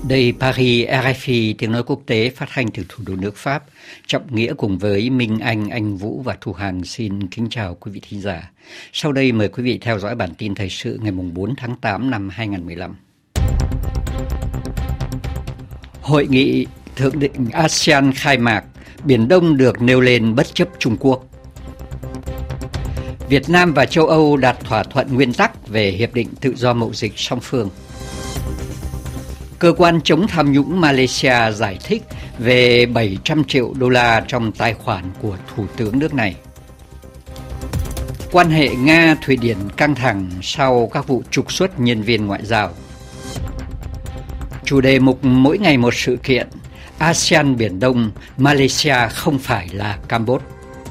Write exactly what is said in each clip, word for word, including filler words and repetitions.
Đây Paris, rờ ép i, tiếng nói quốc tế phát thanh từ thủ đô nước Pháp. Trọng Nghĩa cùng với Minh Anh, Anh Vũ và Thu Hằng xin kính chào quý vị thính giả. Sau đây mời quý vị theo dõi bản tin thời sự ngày bốn tháng tám năm hai nghìn không trăm mười lăm. Hội nghị thượng đỉnh a sê an khai mạc, Biển Đông được nêu lên bất chấp Trung Quốc. Việt Nam và châu Âu đạt thỏa thuận nguyên tắc về Hiệp định Tự do Mậu dịch song phương. Cơ quan chống tham nhũng Malaysia giải thích về bảy trăm triệu đô la trong tài khoản của Thủ tướng nước này. Quan hệ Nga-Thụy Điển căng thẳng sau các vụ trục xuất nhân viên ngoại giao. Chủ đề mục mỗi ngày một sự kiện, a sê an Biển Đông, Malaysia không phải là Campuchia.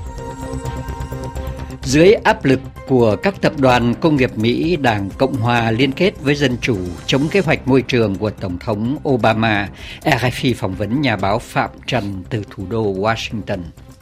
Dưới áp lực của các tập đoàn công nghiệp Mỹ, Đảng Cộng Hòa liên kết với Dân Chủ chống kế hoạch môi trường của Tổng thống Obama, rờ ép i phỏng vấn nhà báo Phạm Trần từ thủ đô Washington.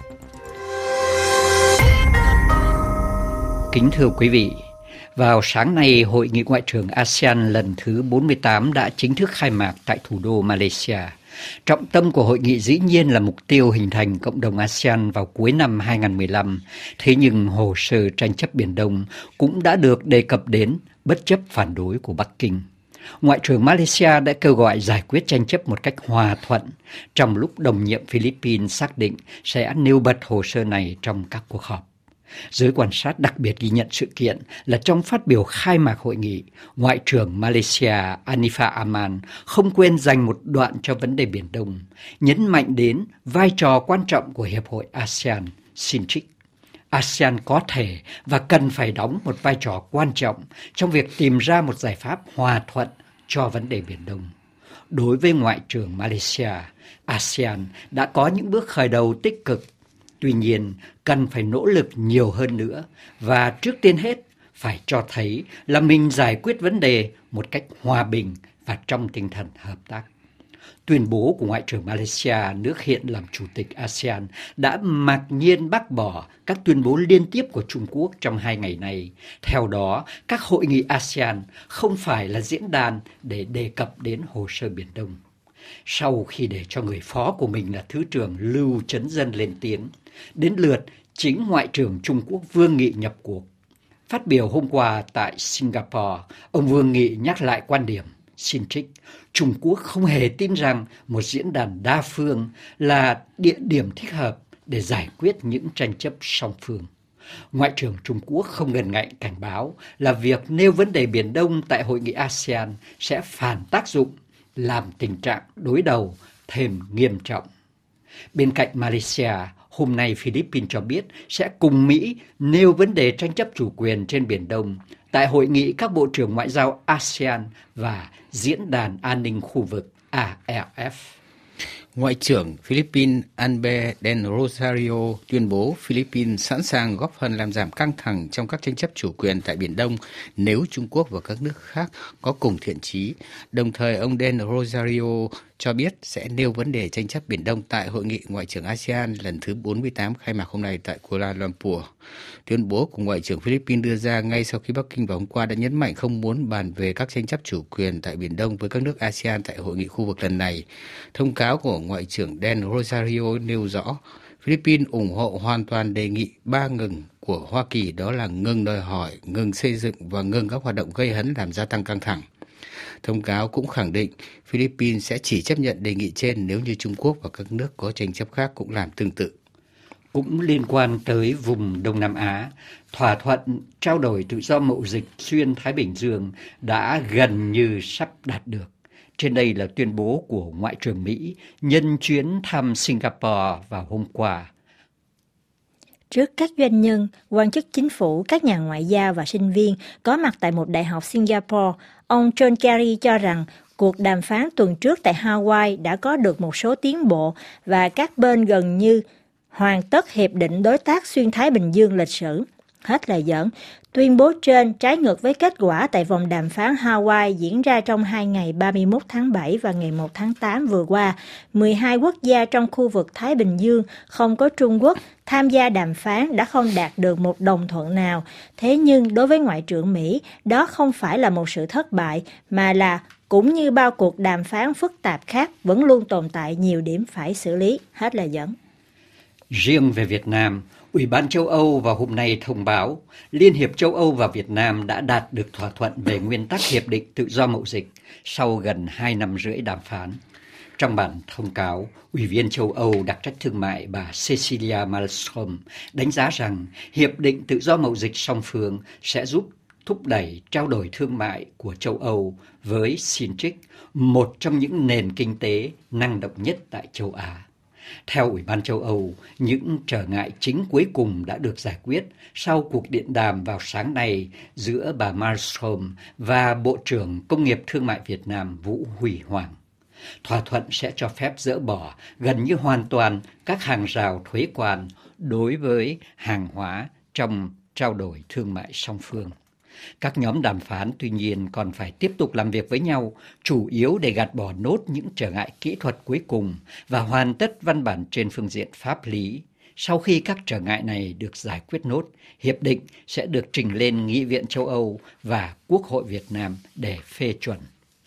Kính thưa quý vị, vào sáng nay, Hội nghị Ngoại trưởng a sê an lần thứ bốn mươi tám đã chính thức khai mạc tại thủ đô Malaysia. Trọng tâm của hội nghị dĩ nhiên là mục tiêu hình thành cộng đồng a sê an vào cuối năm hai nghìn không trăm mười lăm. Thế nhưng hồ sơ tranh chấp Biển Đông cũng đã được đề cập đến bất chấp phản đối của Bắc Kinh. Ngoại trưởng Malaysia đã kêu gọi giải quyết tranh chấp một cách hòa thuận, trong lúc đồng nhiệm Philippines xác định sẽ nêu bật hồ sơ này trong các cuộc họp. Giới quan sát đặc biệt ghi nhận sự kiện là trong phát biểu khai mạc hội nghị, Ngoại trưởng Malaysia Anifah Aman không quên dành một đoạn cho vấn đề Biển Đông, nhấn mạnh đến vai trò quan trọng của Hiệp hội a sê an, xin trích. a sê an có thể và cần phải đóng một vai trò quan trọng trong việc tìm ra một giải pháp hòa thuận cho vấn đề Biển Đông. Đối với Ngoại trưởng Malaysia, a sê an đã có những bước khởi đầu tích cực. Tuy nhiên, cần phải nỗ lực nhiều hơn nữa và trước tiên hết phải cho thấy là mình giải quyết vấn đề một cách hòa bình và trong tinh thần hợp tác. Tuyên bố của Ngoại trưởng Malaysia, nước hiện làm chủ tịch a sê an, đã mặc nhiên bác bỏ các tuyên bố liên tiếp của Trung Quốc trong hai ngày này. Theo đó, các hội nghị a sê an không phải là diễn đàn để đề cập đến hồ sơ Biển Đông. Sau khi để cho người phó của mình là Thứ trưởng Lưu Chấn Dân lên tiếng, đến lượt chính Ngoại trưởng Trung Quốc Vương Nghị nhập cuộc. Phát biểu hôm qua tại Singapore, ông Vương Nghị nhắc lại quan điểm, xin trích, Trung Quốc không hề tin rằng một diễn đàn đa phương là địa điểm thích hợp để giải quyết những tranh chấp song phương. Ngoại trưởng Trung Quốc không ngần ngại cảnh báo là việc nêu vấn đề Biển Đông tại hội nghị a sê an sẽ phản tác dụng, làm tình trạng đối đầu thêm nghiêm trọng. Bên cạnh Malaysia, hôm nay Philippines cho biết sẽ cùng Mỹ nêu vấn đề tranh chấp chủ quyền trên Biển Đông tại hội nghị các bộ trưởng ngoại giao a sê an và Diễn đàn An ninh khu vực a e ép. Ngoại trưởng Philippines Albert del Rosario tuyên bố Philippines sẵn sàng góp phần làm giảm căng thẳng trong các tranh chấp chủ quyền tại Biển Đông nếu Trung Quốc và các nước khác có cùng thiện chí. Đồng thời, ông del Rosario cho biết sẽ nêu vấn đề tranh chấp Biển Đông tại Hội nghị Ngoại trưởng a sê an lần thứ bốn mươi tám khai mạc hôm nay tại Kuala Lumpur. Tuyên bố của Ngoại trưởng Philippines đưa ra ngay sau khi Bắc Kinh vào hôm qua đã nhấn mạnh không muốn bàn về các tranh chấp chủ quyền tại Biển Đông với các nước a sê an tại hội nghị khu vực lần này. Thông cáo của Ngoại trưởng del Rosario nêu rõ Philippines ủng hộ hoàn toàn đề nghị ba ngừng của Hoa Kỳ, đó là ngừng đòi hỏi, ngừng xây dựng và ngừng các hoạt động gây hấn làm gia tăng căng thẳng. Thông cáo cũng khẳng định Philippines sẽ chỉ chấp nhận đề nghị trên nếu như Trung Quốc và các nước có tranh chấp khác cũng làm tương tự. Cũng liên quan tới vùng Đông Nam Á, thỏa thuận trao đổi tự do mậu dịch xuyên Thái Bình Dương đã gần như sắp đạt được. Trên đây là tuyên bố của Ngoại trưởng Mỹ nhân chuyến thăm Singapore vào hôm qua. Trước các doanh nhân, quan chức chính phủ, các nhà ngoại giao và sinh viên có mặt tại một đại học Singapore, ông John Kerry cho rằng cuộc đàm phán tuần trước tại Hawaii đã có được một số tiến bộ và các bên gần như hoàn tất Hiệp định Đối tác Xuyên Thái Bình Dương lịch sử. Hết lời giỡn, tuyên bố trên trái ngược với kết quả tại vòng đàm phán Hawaii diễn ra trong hai ngày ba mươi mốt tháng bảy và ngày một tháng tám vừa qua. mười hai quốc gia trong khu vực Thái Bình Dương không có Trung Quốc tham gia đàm phán đã không đạt được một đồng thuận nào. Thế nhưng đối với Ngoại trưởng Mỹ, đó không phải là một sự thất bại mà là cũng như bao cuộc đàm phán phức tạp khác vẫn luôn tồn tại nhiều điểm phải xử lý. Hết lời dẫn. Riêng về Việt Nam, Ủy ban châu Âu vào hôm nay thông báo Liên hiệp châu Âu và Việt Nam đã đạt được thỏa thuận về nguyên tắc hiệp định tự do mậu dịch sau gần hai năm rưỡi đàm phán. Trong bản thông cáo, Ủy viên châu Âu đặc trách thương mại bà Cecilia Malmström đánh giá rằng hiệp định tự do mậu dịch song phương sẽ giúp thúc đẩy trao đổi thương mại của châu Âu với xin trích, một trong những nền kinh tế năng động nhất tại châu Á. Theo Ủy ban châu Âu, những trở ngại chính cuối cùng đã được giải quyết sau cuộc điện đàm vào sáng nay giữa bà Malmström và Bộ trưởng Công nghiệp Thương mại Việt Nam Vũ Huy Hoàng. Thỏa thuận sẽ cho phép dỡ bỏ gần như hoàn toàn các hàng rào thuế quan đối với hàng hóa trong trao đổi thương mại song phương. Các nhóm đàm phán tuy nhiên còn phải tiếp tục làm việc với nhau, chủ yếu để gạt bỏ nốt những trở ngại kỹ thuật cuối cùng và hoàn tất văn bản trên phương diện pháp lý. Sau khi các trở ngại này được giải quyết nốt, hiệp định sẽ được trình lên Nghị viện châu Âu và Quốc hội Việt Nam để phê chuẩn.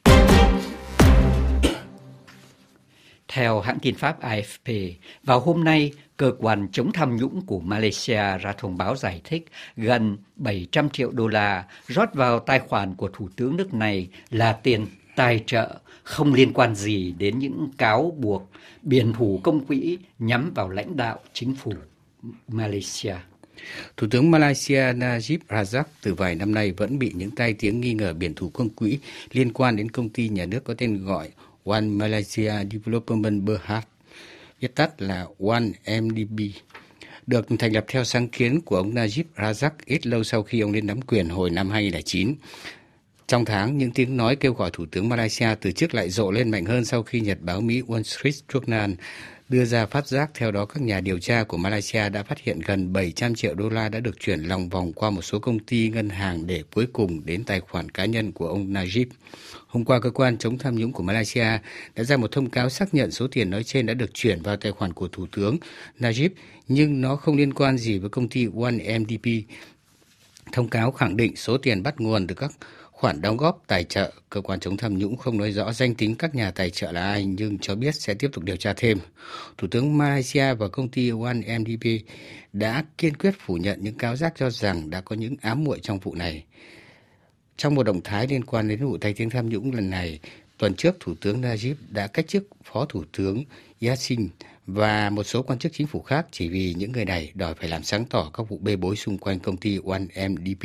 Theo hãng tin Pháp A F P, vào hôm nay, cơ quan chống tham nhũng của Malaysia ra thông báo giải thích gần bảy trăm triệu đô la rót vào tài khoản của Thủ tướng nước này là tiền tài trợ, không liên quan gì đến những cáo buộc biển thủ công quỹ nhắm vào lãnh đạo chính phủ Malaysia. Thủ tướng Malaysia Najib Razak từ vài năm nay vẫn bị những tai tiếng nghi ngờ biển thủ công quỹ liên quan đến công ty nhà nước có tên gọi One Malaysia Development Berhad, viết tắt là One M D B, được thành lập theo sáng kiến của ông Najib Razak ít lâu sau khi ông lên nắm quyền hồi năm hai nghìn không trăm lẻ chín. Trong tháng, những tiếng nói kêu gọi Thủ tướng Malaysia từ chức lại rộ lên mạnh hơn sau khi nhật báo Mỹ Wall Street Journal đưa ra phát giác. Theo đó, các nhà điều tra của Malaysia đã phát hiện gần bảy trăm triệu đô la đã được chuyển lòng vòng qua một số công ty ngân hàng để cuối cùng đến tài khoản cá nhân của ông Najib. Hôm qua, cơ quan chống tham nhũng của Malaysia đã ra một thông cáo xác nhận số tiền nói trên đã được chuyển vào tài khoản của Thủ tướng Najib, nhưng nó không liên quan gì với công ty One M D P. Thông cáo khẳng định số tiền bắt nguồn từ các khoản đóng góp tài trợ. Cơ quan chống tham nhũng không nói rõ danh tính các nhà tài trợ là ai, nhưng cho biết sẽ tiếp tục điều tra thêm. Thủ tướng Malaysia và công ty One M D P đã kiên quyết phủ nhận những cáo giác cho rằng đã có những ám muội trong vụ này. Trong một động thái liên quan đến vụ tai tiếng tham nhũng lần này, tuần trước Thủ tướng Najib đã cách chức Phó Thủ tướng Yassin và một số quan chức chính phủ khác chỉ vì những người này đòi phải làm sáng tỏ các vụ bê bối xung quanh công ty One M D P.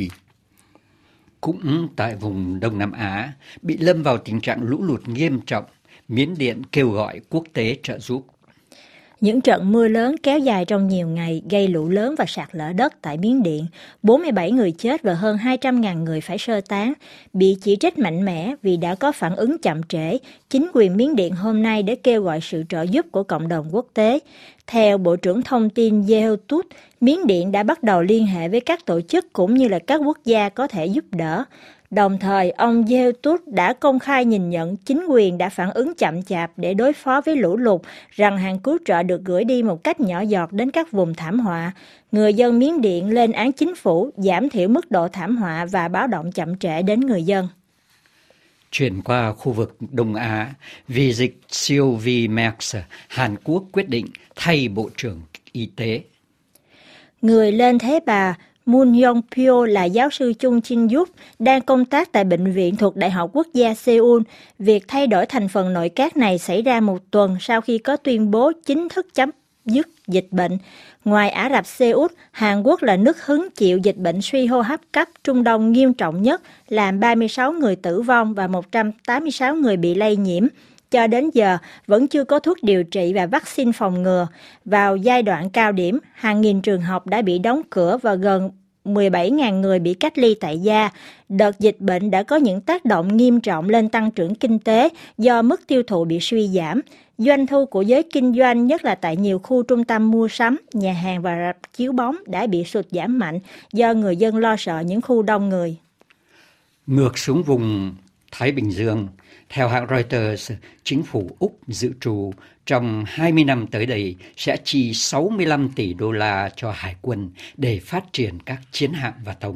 Cũng tại vùng Đông Nam Á, bị lâm vào tình trạng lũ lụt nghiêm trọng, Miến Điện kêu gọi quốc tế trợ giúp. Những trận mưa lớn kéo dài trong nhiều ngày gây lũ lớn và sạt lở đất tại Miến Điện. bốn mươi bảy người chết và hơn hai trăm nghìn người phải sơ tán, bị chỉ trích mạnh mẽ vì đã có phản ứng chậm trễ. Chính quyền Miến Điện hôm nay đã kêu gọi sự trợ giúp của cộng đồng quốc tế. Theo Bộ trưởng Thông tin Yehutut, Miến Điện đã bắt đầu liên hệ với các tổ chức cũng như là các quốc gia có thể giúp đỡ. Đồng thời, ông Yehutut đã công khai nhìn nhận chính quyền đã phản ứng chậm chạp để đối phó với lũ lụt, rằng hàng cứu trợ được gửi đi một cách nhỏ giọt đến các vùng thảm họa. Người dân Miến Điện lên án chính phủ giảm thiểu mức độ thảm họa và báo động chậm trễ đến người dân. Chuyển qua khu vực Đông Á, vì dịch siêu vi MERS, Hàn Quốc quyết định thay Bộ trưởng Y tế. Người lên thế bà Moon Yong-pyo là giáo sư Chung Jin-yup đang công tác tại bệnh viện thuộc Đại học Quốc gia Seoul. Việc thay đổi thành phần nội các này xảy ra một tuần sau khi có tuyên bố chính thức chấm dứt dịch bệnh. Ngoài Ả Rập Xê Út, Hàn Quốc là nước hứng chịu dịch bệnh suy hô hấp cấp Trung Đông nghiêm trọng nhất, làm ba mươi sáu người tử vong và một trăm tám mươi sáu người bị lây nhiễm. Cho đến giờ, vẫn chưa có thuốc điều trị và vaccine phòng ngừa. Vào giai đoạn cao điểm, hàng nghìn trường học đã bị đóng cửa và gần mười bảy nghìn người bị cách ly tại gia. Đợt dịch bệnh đã có những tác động nghiêm trọng lên tăng trưởng kinh tế do mức tiêu thụ bị suy giảm. Doanh thu của giới kinh doanh, nhất là tại nhiều khu trung tâm mua sắm, nhà hàng và rạp chiếu bóng đã bị sụt giảm mạnh do người dân lo sợ những khu đông người. Ngược xuống vùng Thái Bình Dương, theo hãng Reuters, chính phủ Úc dự trù trong hai mươi năm tới đây sẽ chi sáu mươi lăm tỷ đô la cho hải quân để phát triển các chiến hạm và tàu ngầm.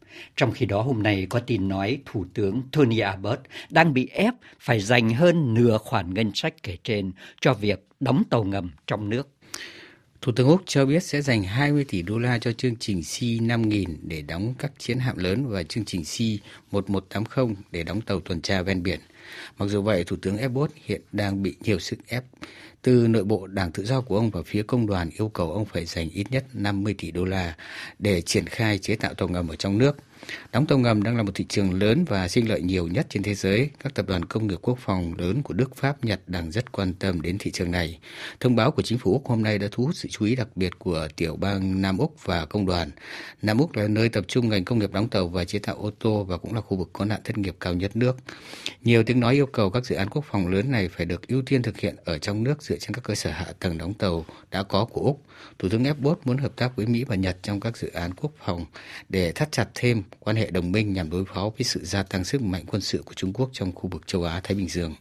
Trong khi đó hôm nay có tin nói Thủ tướng Tony Abbott đang bị ép phải dành hơn nửa khoản ngân sách kể trên cho việc đóng tàu ngầm trong nước. Thủ tướng Úc cho biết sẽ dành hai mươi tỷ đô la cho chương trình C năm nghìn để đóng các chiến hạm lớn và chương trình C một một tám không để đóng tàu tuần tra ven biển. Mặc dù vậy, Thủ tướng Abbott hiện đang bị nhiều sức ép từ nội bộ Đảng Tự do của ông và phía công đoàn yêu cầu ông phải dành ít nhất năm mươi tỷ đô la để triển khai chế tạo tàu ngầm ở trong nước. Đóng tàu ngầm đang là một thị trường lớn và sinh lợi nhiều nhất trên thế giới. Các tập đoàn công nghiệp quốc phòng lớn của Đức, Pháp, Nhật đang rất quan tâm đến thị trường này. Thông báo của chính phủ Úc hôm nay đã thu hút sự chú ý đặc biệt của tiểu bang Nam Úc và công đoàn. Nam Úc là nơi tập trung ngành công nghiệp đóng tàu và chế tạo ô tô và cũng là khu vực có nạn thất nghiệp cao nhất nước. Nhiều tiếng nói yêu cầu các dự án quốc phòng lớn này phải được ưu tiên thực hiện ở trong nước dựa trên các cơ sở hạ tầng đóng tàu đã có của Úc. Thủ tướng Abbott muốn hợp tác với Mỹ và Nhật trong các dự án quốc phòng để thắt chặt thêm quan hệ đồng minh nhằm đối phó với sự gia tăng sức mạnh quân sự của Trung Quốc trong khu vực châu Á-Thái Bình Dương.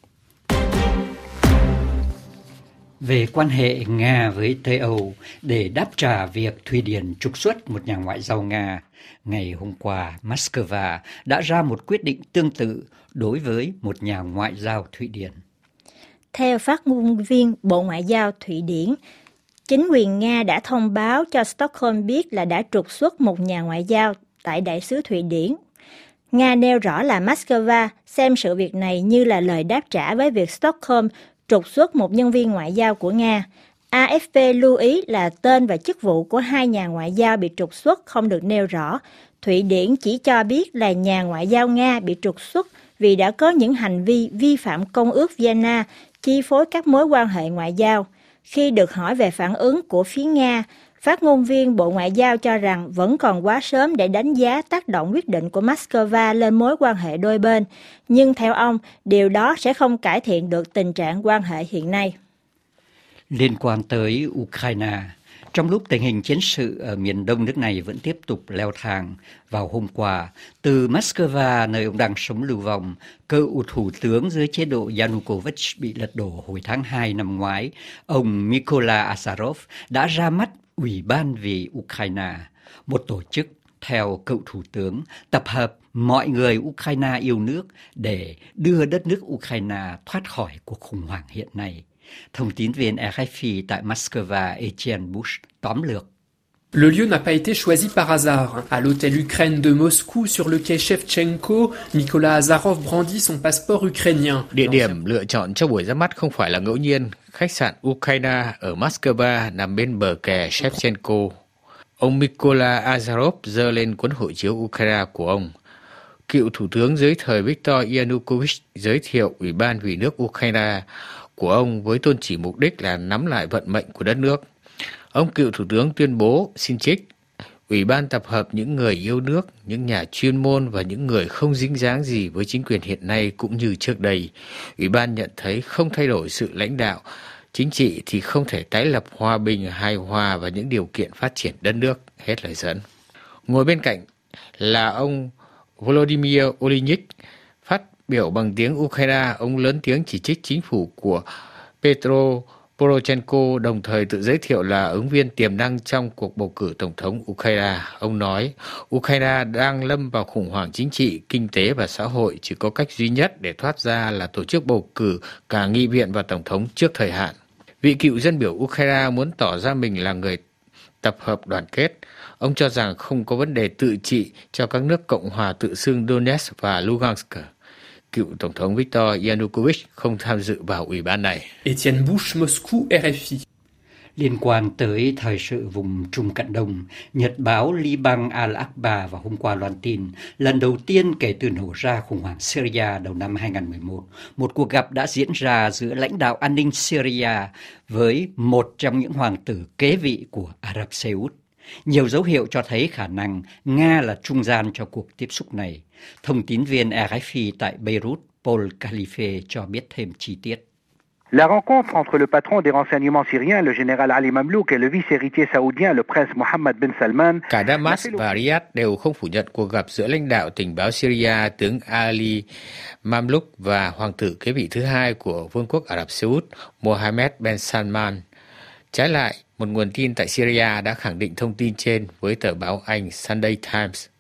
Về quan hệ Nga với Tây Âu để đáp trả việc Thụy Điển trục xuất một nhà ngoại giao Nga, ngày hôm qua Moscow đã ra một quyết định tương tự đối với một nhà ngoại giao Thụy Điển. Theo phát ngôn viên Bộ Ngoại giao Thụy Điển, chính quyền Nga đã thông báo cho Stockholm biết là đã trục xuất một nhà ngoại giao tại Đại sứ Thụy Điển. Nga nêu rõ là Moscow xem sự việc này như là lời đáp trả với việc Stockholm trục xuất một nhân viên ngoại giao của Nga. a ép pê lưu ý là tên và chức vụ của hai nhà ngoại giao bị trục xuất không được nêu rõ. Thụy Điển chỉ cho biết là nhà ngoại giao Nga bị trục xuất vì đã có những hành vi vi phạm Công ước Vienna, chi phối các mối quan hệ ngoại giao. Khi được hỏi về phản ứng của phía Nga, phát ngôn viên Bộ Ngoại giao cho rằng vẫn còn quá sớm để đánh giá tác động quyết định của Moscow lên mối quan hệ đôi bên, nhưng theo ông, điều đó sẽ không cải thiện được tình trạng quan hệ hiện nay. Liên quan tới Ukraine, trong lúc tình hình chiến sự ở miền đông nước này vẫn tiếp tục leo thang, vào hôm qua, từ Moscow, nơi ông đang sống lưu vong, cựu thủ tướng dưới chế độ Yanukovych bị lật đổ hồi tháng hai năm ngoái, ông Mykola Azarov đã ra mắt Ủy ban vì Ukraine, một tổ chức, theo cựu thủ tướng, tập hợp mọi người Ukraine yêu nước để đưa đất nước Ukraine thoát khỏi cuộc khủng hoảng hiện nay. Thông tín viên rờ ép pê tại Moscow Etienne Bush tóm lược. Le lieu n'a pas été choisi par hasard. À l'hôtel Ukraine de Moscou, sur le quai Shevchenko, Mykola Azarov brandit son passeport ukrainien. Địa điểm lựa chọn cho buổi ra mắt không phải là ngẫu nhiên. Khách sạn Ukraine ở Moscow nằm bên bờ kè Shevchenko. Ông Mykola Azarov giơ lên cuốn hộ chiếu Ukraine của ông. Cựu thủ tướng dưới thời Viktor Yanukovych giới thiệu Ủy ban vì nước Ukraine của ông với tôn chỉ mục đích là nắm lại vận mệnh của đất nước. Ông cựu thủ tướng tuyên bố, xin trích, Ủy ban tập hợp những người yêu nước, những nhà chuyên môn và những người không dính dáng gì với chính quyền hiện nay cũng như trước đây. Ủy ban nhận thấy không thay đổi sự lãnh đạo chính trị thì không thể tái lập hòa bình, hài hòa và những điều kiện phát triển đất nước. Hết lời dẫn. Ngồi bên cạnh là ông Volodymyr Olenyk, phát biểu bằng tiếng Ukraine, ông lớn tiếng chỉ trích chính phủ của Petro Poroshenko, đồng thời tự giới thiệu là ứng viên tiềm năng trong cuộc bầu cử tổng thống Ukraine. Ông nói, Ukraine đang lâm vào khủng hoảng chính trị, kinh tế và xã hội. Chỉ có cách duy nhất để thoát ra là tổ chức bầu cử cả nghị viện và tổng thống trước thời hạn. Vị cựu dân biểu Ukraine muốn tỏ ra mình là người tập hợp đoàn kết. Ông cho rằng không có vấn đề tự trị cho các nước Cộng hòa tự xưng Donetsk và Lugansk. Cựu Tổng thống Viktor Yanukovych không tham dự vào ủy ban này. Etienne Bush, Moscou, rờ ép pê. Liên quan tới thời sự vùng Trung Cận Đông, Nhật báo Liban Al-Akhbar vào hôm qua loan tin, lần đầu tiên kể từ nổ ra khủng hoảng Syria đầu năm hai không một một, một cuộc gặp đã diễn ra giữa lãnh đạo an ninh Syria với một trong những hoàng tử kế vị của Ả Rập Xê Út. Nhiều dấu hiệu cho thấy khả năng Nga là trung gian cho cuộc tiếp xúc này. Thông tín viên rờ ép pê tại Beirut, Paul Khalife cho biết thêm chi tiết. La rencontre entre le patron des renseignements syriens, le général Ali Mamlouk, et le vice-héritier saoudien, le prince Mohammed bin Salman. Cả Damas và Riyadh đều không phủ nhận cuộc gặp giữa lãnh đạo tình báo Syria tướng Ali Mamlouk và hoàng tử kế vị thứ hai của Vương quốc Ả Rập Xê Út, Mohammed bin Salman. Trái lại, một nguồn tin tại Syria đã khẳng định thông tin trên với tờ báo Anh Sunday Times.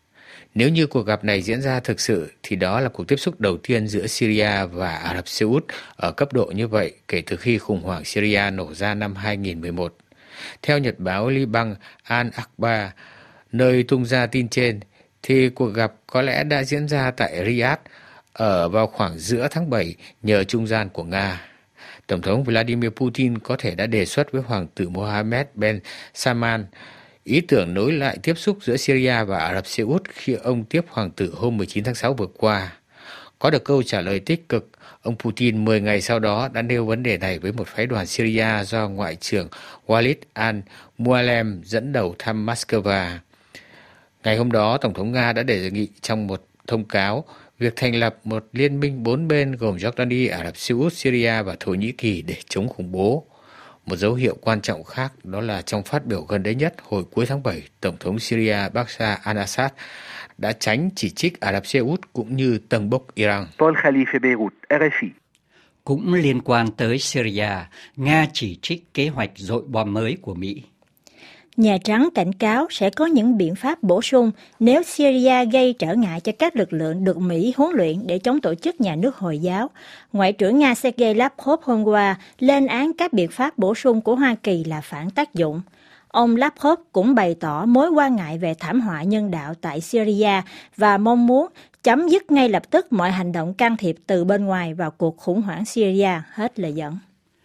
Nếu như cuộc gặp này diễn ra thực sự thì đó là cuộc tiếp xúc đầu tiên giữa Syria và Ả Rập Xê Út ở cấp độ như vậy kể từ khi khủng hoảng Syria nổ ra năm hai nghìn không trăm mười một. Theo nhật báo Liban Al-Akhbar, nơi tung ra tin trên, thì cuộc gặp có lẽ đã diễn ra tại Riyadh ở vào khoảng giữa tháng bảy nhờ trung gian của Nga. Tổng thống Vladimir Putin có thể đã đề xuất với Hoàng tử Mohammed bin Salman ý tưởng nối lại tiếp xúc giữa Syria và Ả Rập Xê Út khi ông tiếp Hoàng tử hôm mười chín tháng sáu vừa qua. Có được câu trả lời tích cực, ông Putin mười ngày sau đó đã nêu vấn đề này với một phái đoàn Syria do Ngoại trưởng Walid al-Mualem dẫn đầu thăm Moscow. Ngày hôm đó, Tổng thống Nga đã đề nghị trong một thông cáo việc thành lập một liên minh bốn bên gồm Jordani, Ả Rập Xê Út, Syria và Thổ Nhĩ Kỳ để chống khủng bố. Một dấu hiệu quan trọng khác đó là trong phát biểu gần đây nhất hồi cuối tháng bảy, Tổng thống Syria Bashar al-Assad đã tránh chỉ trích Ả Rập Xê Út cũng như tâng bốc Iran. Paul Khalife, Beirut, R F I. Cũng liên quan tới Syria, Nga chỉ trích kế hoạch dội bom mới của Mỹ. Nhà Trắng cảnh cáo sẽ có những biện pháp bổ sung nếu Syria gây trở ngại cho các lực lượng được Mỹ huấn luyện để chống tổ chức nhà nước Hồi giáo. Ngoại trưởng Nga Sergei Lavrov hôm qua lên án các biện pháp bổ sung của Hoa Kỳ là phản tác dụng. Ông Lavrov cũng bày tỏ mối quan ngại về thảm họa nhân đạo tại Syria và mong muốn chấm dứt ngay lập tức mọi hành động can thiệp từ bên ngoài vào cuộc khủng hoảng Syria, hết lời dẫn.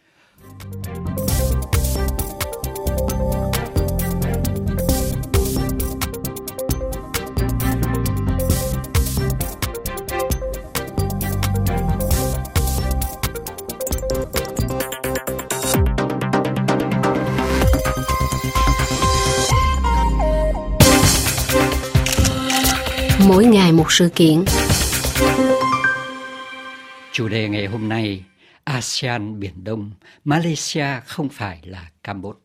Mỗi ngày một sự kiện. Chủ đề ngày hôm nay, ASEAN Biển Đông, Malaysia không phải là Campuchia.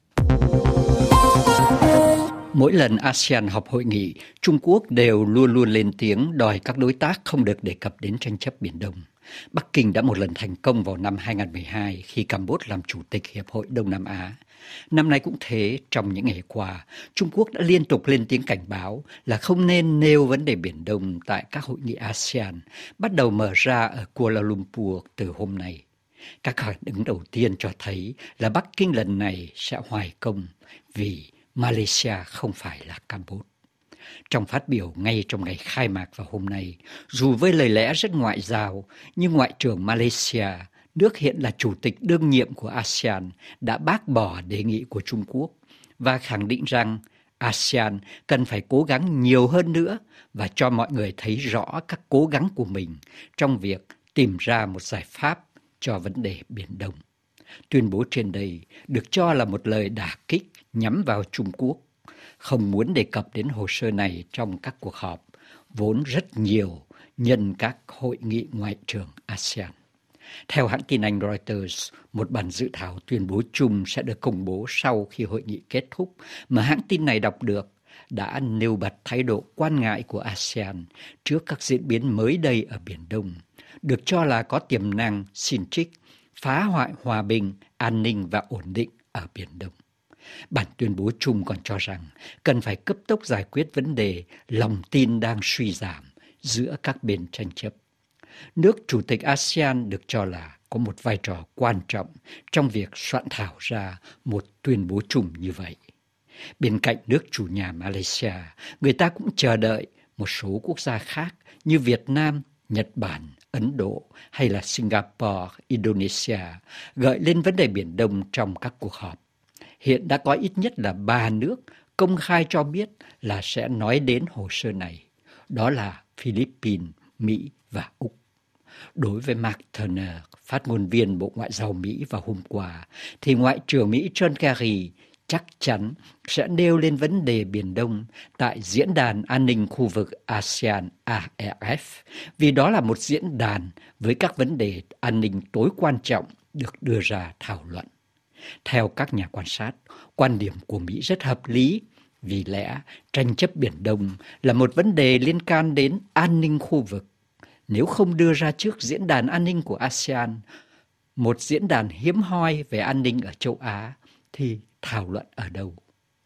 Mỗi lần ASEAN họp hội nghị, Trung Quốc đều luôn luôn lên tiếng đòi các đối tác không được đề cập đến tranh chấp Biển Đông. Bắc Kinh đã một lần thành công vào năm hai nghìn không trăm mười hai khi Campuchia làm chủ tịch Hiệp hội Đông Nam Á. Năm nay cũng thế, trong những ngày qua, Trung Quốc đã liên tục lên tiếng cảnh báo là không nên nêu vấn đề Biển Đông tại các hội nghị ASEAN, bắt đầu mở ra ở Kuala Lumpur từ hôm nay. Các phản ứng đầu tiên cho thấy là Bắc Kinh lần này sẽ hoài công vì Malaysia không phải là Campuchia. Trong phát biểu ngay trong ngày khai mạc vào hôm nay, dù với lời lẽ rất ngoại giao, nhưng Ngoại trưởng Malaysia, nước hiện là chủ tịch đương nhiệm của ASEAN, đã bác bỏ đề nghị của Trung Quốc và khẳng định rằng ASEAN cần phải cố gắng nhiều hơn nữa và cho mọi người thấy rõ các cố gắng của mình trong việc tìm ra một giải pháp cho vấn đề Biển Đông. Tuyên bố trên đây được cho là một lời đả kích nhắm vào Trung Quốc, không muốn đề cập đến hồ sơ này trong các cuộc họp, vốn rất nhiều nhân các hội nghị ngoại trưởng ASEAN. Theo hãng tin Anh Reuters, một bản dự thảo tuyên bố chung sẽ được công bố sau khi hội nghị kết thúc, mà hãng tin này đọc được đã nêu bật thái độ quan ngại của ASEAN trước các diễn biến mới đây ở Biển Đông, được cho là có tiềm năng xin trích, phá hoại hòa bình, an ninh và ổn định ở Biển Đông. Bản tuyên bố chung còn cho rằng cần phải cấp tốc giải quyết vấn đề lòng tin đang suy giảm giữa các bên tranh chấp. Nước chủ tịch ASEAN được cho là có một vai trò quan trọng trong việc soạn thảo ra một tuyên bố chung như vậy. Bên cạnh nước chủ nhà Malaysia, người ta cũng chờ đợi một số quốc gia khác như Việt Nam, Nhật Bản, Ấn Độ hay là Singapore, Indonesia gợi lên vấn đề Biển Đông trong các cuộc họp. Hiện đã có ít nhất là ba nước công khai cho biết là sẽ nói đến hồ sơ này. Đó là Philippines, Mỹ và Úc. Đối với Mark Turner, phát ngôn viên Bộ Ngoại giao Mỹ vào hôm qua, thì Ngoại trưởng Mỹ John Kerry chắc chắn sẽ nêu lên vấn đề Biển Đông tại Diễn đàn An ninh khu vực ASEAN A E F, vì đó là một diễn đàn với các vấn đề an ninh tối quan trọng được đưa ra thảo luận. Theo các nhà quan sát, quan điểm của Mỹ rất hợp lý, vì lẽ tranh chấp Biển Đông là một vấn đề liên can đến an ninh khu vực. Nếu không đưa ra trước Diễn đàn An ninh của ASEAN, một diễn đàn hiếm hoi về an ninh ở châu Á, thì thảo luận ở đâu?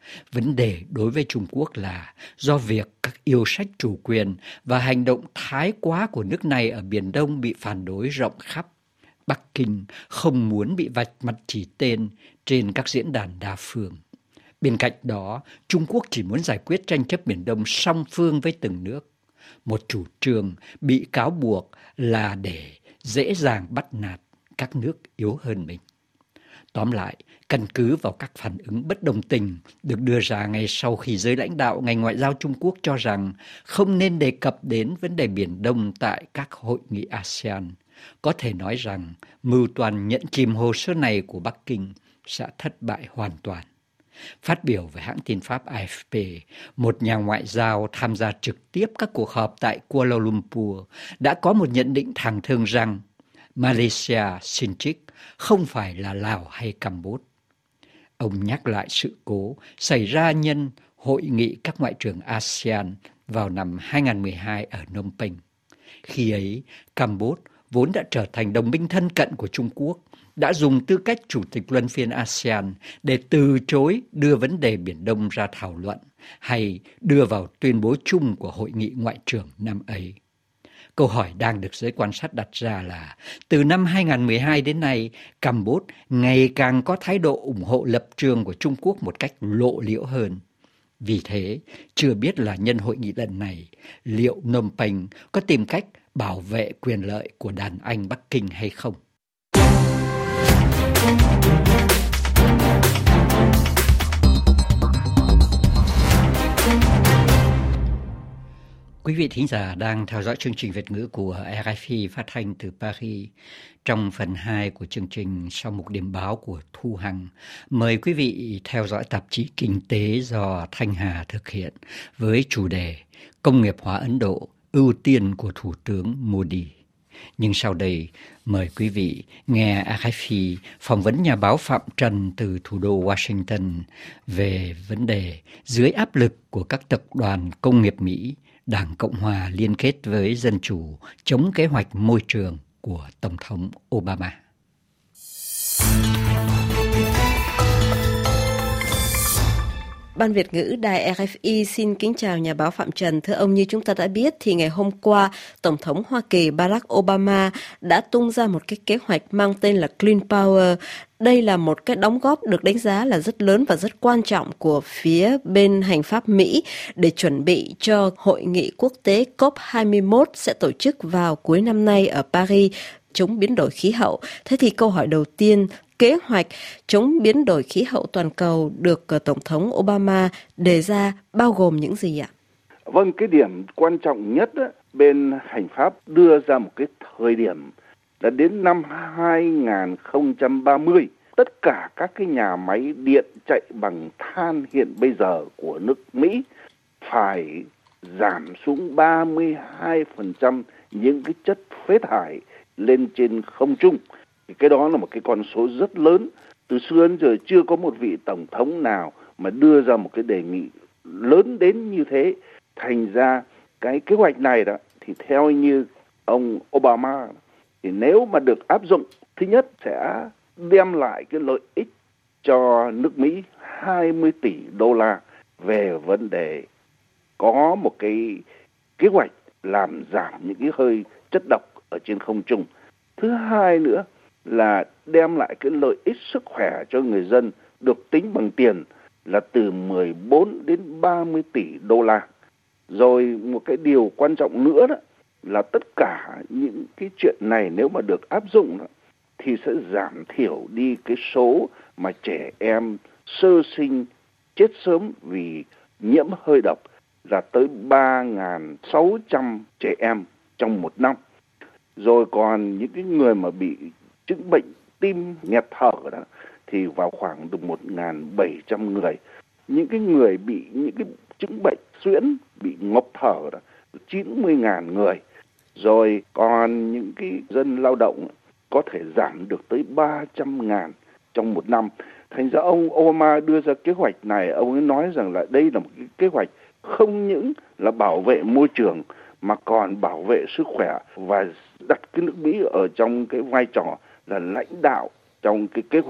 Vấn đề đối với Trung Quốc là do việc các yêu sách chủ quyền và hành động thái quá của nước này ở Biển Đông bị phản đối rộng khắp. Bắc Kinh không muốn bị vạch mặt chỉ tên trên các diễn đàn đa phương. Bên cạnh đó, Trung Quốc chỉ muốn giải quyết tranh chấp Biển Đông song phương với từng nước. Một chủ trương bị cáo buộc là để dễ dàng bắt nạt các nước yếu hơn mình. Tóm lại, căn cứ vào các phản ứng bất đồng tình được đưa ra ngay sau khi giới lãnh đạo ngành ngoại giao Trung Quốc cho rằng không nên đề cập đến vấn đề Biển Đông tại các hội nghị a sê an, có thể nói rằng mưu toan nhận chìm hồ sơ này của Bắc Kinh sẽ thất bại hoàn toàn. Phát biểu với hãng tin Pháp a ép pê, một nhà ngoại giao tham gia trực tiếp các cuộc họp tại Kuala Lumpur đã có một nhận định thẳng thừng rằng Malaysia xin trích không phải là Lào hay Campuchia. Ông nhắc lại sự cố xảy ra nhân hội nghị các ngoại trưởng a sê an vào năm hai không một hai ở Phnom Penh. Khi ấy, Campuchia vốn đã trở thành đồng minh thân cận của Trung Quốc, đã dùng tư cách chủ tịch luân phiên a sê an để từ chối đưa vấn đề Biển Đông ra thảo luận hay đưa vào tuyên bố chung của hội nghị ngoại trưởng năm ấy. Câu hỏi đang được giới quan sát đặt ra là từ năm hai không một hai đến nay, Campuchia ngày càng có thái độ ủng hộ lập trường của Trung Quốc một cách lộ liễu hơn. Vì thế, chưa biết là nhân hội nghị lần này, liệu Phnom Penh có tìm cách bảo vệ quyền lợi của đàn anh Bắc Kinh hay không? Quý vị thính giả đang theo dõi chương trình Việt ngữ của rờ ép i phát thanh từ Paris. Trong phần hai của chương trình sau mục điểm báo của Thu Hằng, mời quý vị theo dõi tạp chí Kinh tế do Thanh Hà thực hiện với chủ đề Công nghiệp hóa Ấn Độ, ưu tiên của Thủ tướng Modi. Nhưng sau đây, mời quý vị nghe rờ ép i phỏng vấn nhà báo Phạm Trần từ thủ đô Washington về vấn đề dưới áp lực của các tập đoàn công nghiệp Mỹ, Đảng Cộng Hòa liên kết với Dân Chủ chống kế hoạch môi trường của Tổng thống Obama. Ban Việt ngữ đài rờ ép i xin kính chào nhà báo Phạm Trần. Thưa ông, như chúng ta đã biết thì ngày hôm qua, Tổng thống Hoa Kỳ Barack Obama đã tung ra một cái kế hoạch mang tên là Clean Power. Đây là một cái đóng góp được đánh giá là rất lớn và rất quan trọng của phía bên hành pháp Mỹ để chuẩn bị cho hội nghị quốc tế cốp hai mươi mốt sẽ tổ chức vào cuối năm nay ở Paris chống biến đổi khí hậu. Thế thì câu hỏi đầu tiên, kế hoạch chống biến đổi khí hậu toàn cầu được Tổng thống Obama đề ra bao gồm những gì ạ? Vâng, cái điểm quan trọng nhất đó, bên hành pháp đưa ra một cái thời điểm là đến năm hai không ba mươi, tất cả các cái nhà máy điện chạy bằng than hiện bây giờ của nước Mỹ phải giảm xuống ba mươi hai phần trăm những cái chất phế thải lên trên không trung. Cái đó là một cái con số rất lớn. Từ xưa đến giờ chưa có một vị tổng thống nào mà đưa ra một cái đề nghị lớn đến như thế. Thành ra cái kế hoạch này đó thì theo như ông Obama thì nếu mà được áp dụng, thứ nhất sẽ đem lại cái lợi ích cho nước Mỹ hai mươi tỷ đô la về vấn đề có một cái kế hoạch làm giảm những cái hơi chất độc ở trên không trung. Thứ hai nữa là đem lại cái lợi ích sức khỏe cho người dân được tính bằng tiền là từ mười bốn đến ba mươi tỷ đô la. Rồi một cái điều quan trọng nữa đó là tất cả những cái chuyện này nếu mà được áp dụng đó, thì sẽ giảm thiểu đi cái số mà trẻ em sơ sinh chết sớm vì nhiễm hơi độc là tới ba nghìn sáu trăm trẻ em trong một năm. Rồi còn những cái người mà bị chứng bệnh tim nghẹt thở đó thì vào khoảng được một nghìn bảy trăm người. Những cái người bị những cái chứng bệnh suyễn, bị ngộp thở đó, chín mươi nghìn người. Rồi còn những cái dân lao động có thể giảm được tới ba trăm ngàn trong một năm. Thành ra ông Obama đưa ra kế hoạch này, ông ấy nói rằng là đây là một cái kế hoạch không những là bảo vệ môi trường mà còn bảo vệ sức khỏe và đặt cái nước Mỹ ở trong cái vai trò là lãnh đạo trong cái kế hoạch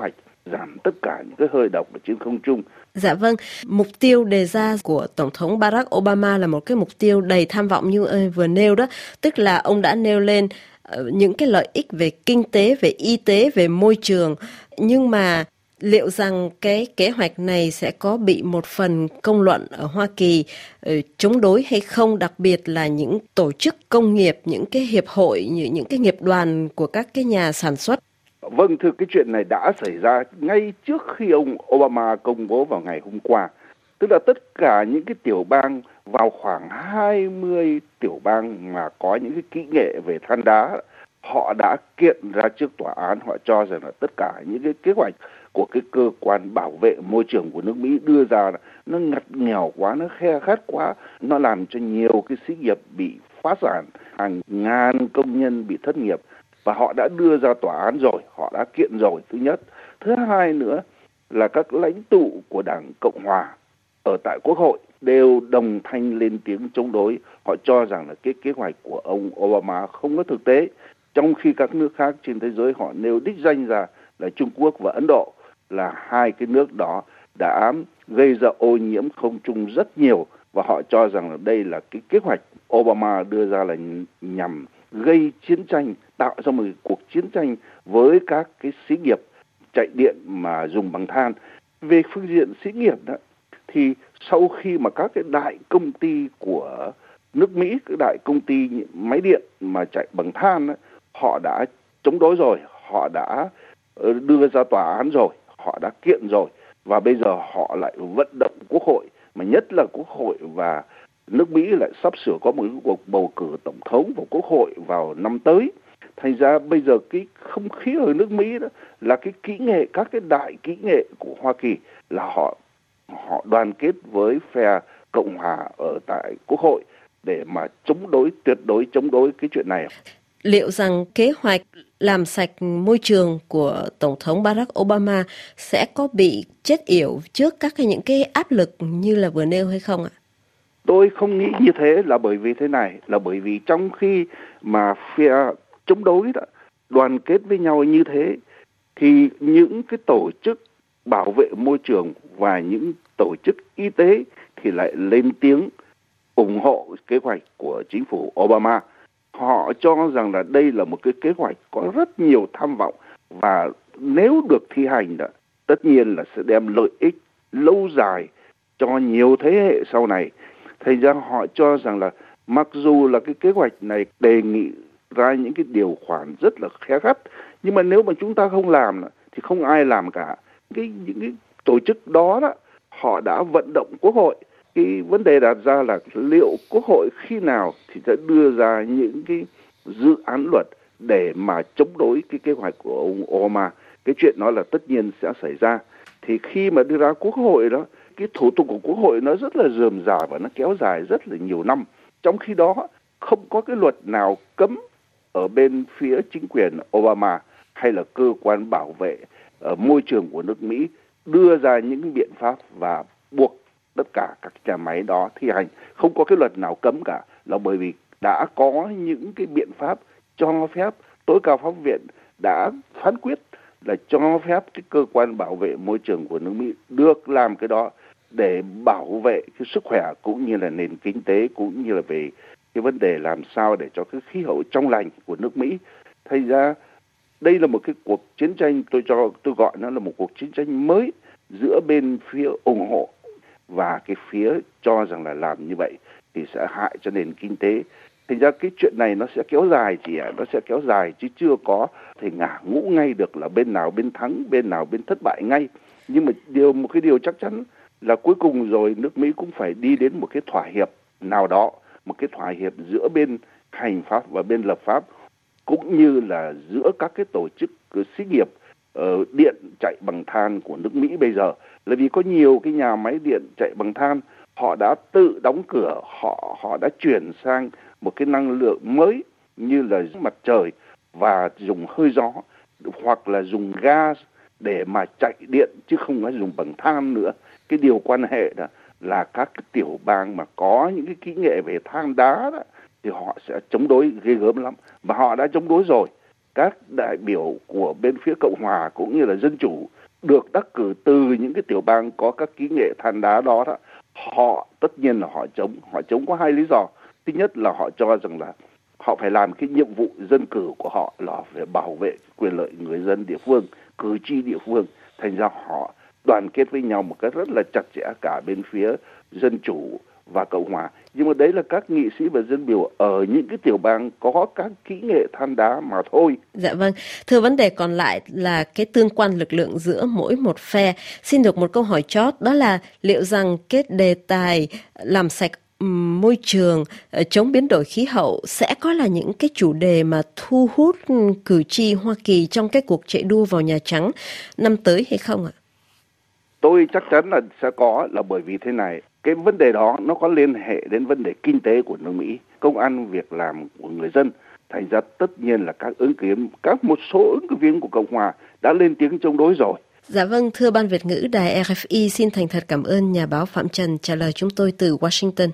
giảm tất cả những cái hơi độc ở trên không trung. Dạ vâng, mục tiêu đề ra của Tổng thống Barack Obama là một cái mục tiêu đầy tham vọng như ông vừa nêu đó, tức là ông đã nêu lên những cái lợi ích về kinh tế, về y tế, về môi trường, nhưng mà liệu rằng cái kế hoạch này sẽ có bị một phần công luận ở Hoa Kỳ chống đối hay không, đặc biệt là những tổ chức công nghiệp, những cái hiệp hội, những cái nghiệp đoàn của các cái nhà sản xuất? Vâng, thưa, cái chuyện này đã xảy ra ngay trước khi ông Obama công bố vào ngày hôm qua. Tức là tất cả những cái tiểu bang, vào khoảng hai mươi tiểu bang mà có những cái kỹ nghệ về than đá, họ đã kiện ra trước tòa án. Họ cho rằng là tất cả những cái kế hoạch của cái cơ quan bảo vệ môi trường của nước Mỹ đưa ra nó ngặt nghèo quá, nó khe khắt quá, nó làm cho nhiều cái xí nghiệp bị phá sản, hàng ngàn công nhân bị thất nghiệp. Và họ đã đưa ra tòa án rồi, họ đã kiện rồi, thứ nhất. Thứ hai nữa là các lãnh tụ của Đảng Cộng Hòa ở tại Quốc hội đều đồng thanh lên tiếng chống đối. Họ cho rằng là cái kế hoạch của ông Obama không có thực tế, trong khi các nước khác trên thế giới họ nêu đích danh ra là Trung Quốc và Ấn Độ là hai cái nước đó đã gây ra ô nhiễm không trung rất nhiều, và họ cho rằng là đây là cái kế hoạch Obama đưa ra là nhằm gây chiến tranh, tạo ra một cuộc chiến tranh với các cái xí nghiệp chạy điện mà dùng bằng than. Về phương diện xí nghiệp đó, thì sau khi mà các cái đại công ty của nước Mỹ, các đại công ty máy điện mà chạy bằng than đó, họ đã chống đối rồi, họ đã đưa ra tòa án rồi, họ đã kiện rồi, và bây giờ họ lại vận động Quốc hội, mà nhất là Quốc hội, và nước Mỹ lại sắp sửa có một cuộc bầu cử tổng thống và Quốc hội vào năm tới. Thành ra bây giờ cái không khí ở nước Mỹ đó là cái kỹ nghệ, các cái đại kỹ nghệ của Hoa Kỳ là họ họ đoàn kết với phe Cộng hòa ở tại Quốc hội để mà chống đối, tuyệt đối chống đối cái chuyện này. Liệu rằng kế hoạch làm sạch môi trường của Tổng thống Barack Obama sẽ có bị chết yểu trước các cái những cái áp lực như là vừa nêu hay không ạ? Tôi không nghĩ như thế, là bởi vì thế này, là bởi vì trong khi mà phe chống đối đó đoàn kết với nhau như thế, thì những cái tổ chức bảo vệ môi trường và những tổ chức y tế thì lại lên tiếng ủng hộ kế hoạch của chính phủ Obama. Họ cho rằng là đây là một cái kế hoạch có rất nhiều tham vọng, và nếu được thi hành đó, tất nhiên là sẽ đem lợi ích lâu dài cho nhiều thế hệ sau này. Thành ra họ cho rằng là mặc dù là cái kế hoạch này đề nghị ra những cái điều khoản rất là khe khắt, nhưng mà nếu mà chúng ta không làm thì không ai làm cả. Cái những cái tổ chức đó đó họ đã vận động Quốc hội. Cái vấn đề đặt ra là liệu Quốc hội khi nào thì sẽ đưa ra những cái dự án luật để mà chống đối cái kế hoạch của ông Obama. Cái chuyện đó là tất nhiên sẽ xảy ra. Thì khi mà đưa ra Quốc hội đó, cái thủ tục của Quốc hội nó rất là rườm rà và nó kéo dài rất là nhiều năm. Trong khi đó không có cái luật nào cấm ở bên phía chính quyền Obama hay là cơ quan bảo vệ uh, môi trường của nước Mỹ đưa ra những biện pháp và buộc tất cả các nhà máy đó thi hành. Không có cái luật nào cấm cả, là bởi vì đã có những cái biện pháp cho phép. Tối cao pháp viện đã phán quyết là cho phép cái cơ quan bảo vệ môi trường của nước Mỹ được làm cái đó để bảo vệ cái sức khỏe cũng như là nền kinh tế, cũng như là về cái vấn đề làm sao để cho cái khí hậu trong lành của nước Mỹ. Thành ra đây là một cái cuộc chiến tranh, tôi cho tôi gọi nó là một cuộc chiến tranh mới giữa bên phía ủng hộ và cái phía cho rằng là làm như vậy thì sẽ hại cho nền kinh tế. Thành ra cái chuyện này nó sẽ kéo dài, chỉ nó sẽ kéo dài chứ chưa có thể ngả ngũ ngay được là bên nào bên thắng, bên nào bên thất bại ngay. Nhưng mà điều một cái điều chắc chắn là cuối cùng rồi nước Mỹ cũng phải đi đến một cái thỏa hiệp nào đó, một cái thỏa hiệp giữa bên hành pháp và bên lập pháp, cũng như là giữa các cái tổ chức xí nghiệp uh, điện chạy bằng than của nước Mỹ bây giờ. Là vì có nhiều cái nhà máy điện chạy bằng than, họ đã tự đóng cửa, họ họ đã chuyển sang một cái năng lượng mới như là mặt trời và dùng hơi gió, hoặc là dùng gas để mà chạy điện chứ không phải dùng bằng than nữa. Cái điều quan hệ đó là các cái tiểu bang mà có những cái kỹ nghệ về than đá đó thì họ sẽ chống đối ghê gớm lắm, và họ đã chống đối rồi. Các đại biểu của bên phía Cộng hòa cũng như là Dân chủ được đắc cử từ những cái tiểu bang có các kỹ nghệ than đá đó, đó, họ tất nhiên là họ chống. Họ chống có hai lý do. Thứ nhất là họ cho rằng là họ phải làm cái nhiệm vụ dân cử của họ là phải bảo vệ quyền lợi người dân địa phương, cử tri địa phương. Thành ra họ đoàn kết với nhau một cách rất là chặt chẽ cả bên phía Dân Chủ và Cộng Hòa. Nhưng mà đấy là các nghị sĩ và dân biểu ở những cái tiểu bang có các kỹ nghệ than đá mà thôi. Dạ vâng. Thưa, vấn đề còn lại là cái tương quan lực lượng giữa mỗi một phe. Xin được một câu hỏi chót, đó là liệu rằng cái đề tài làm sạch môi trường, chống biến đổi khí hậu sẽ có là những cái chủ đề mà thu hút cử tri Hoa Kỳ trong cái cuộc chạy đua vào Nhà Trắng năm tới hay không ạ? Tôi chắc chắn là sẽ có, là bởi vì thế này, cái vấn đề đó nó có liên hệ đến vấn đề kinh tế của nước Mỹ, công ăn việc làm của người dân. Thành ra tất nhiên là các ứng cử viên, các một số ứng cử viên của Cộng Hòa đã lên tiếng chống đối rồi. Dạ vâng, thưa Ban Việt ngữ Đài rờ ép i, xin thành thật cảm ơn nhà báo Phạm Trần trả lời chúng tôi từ Washington.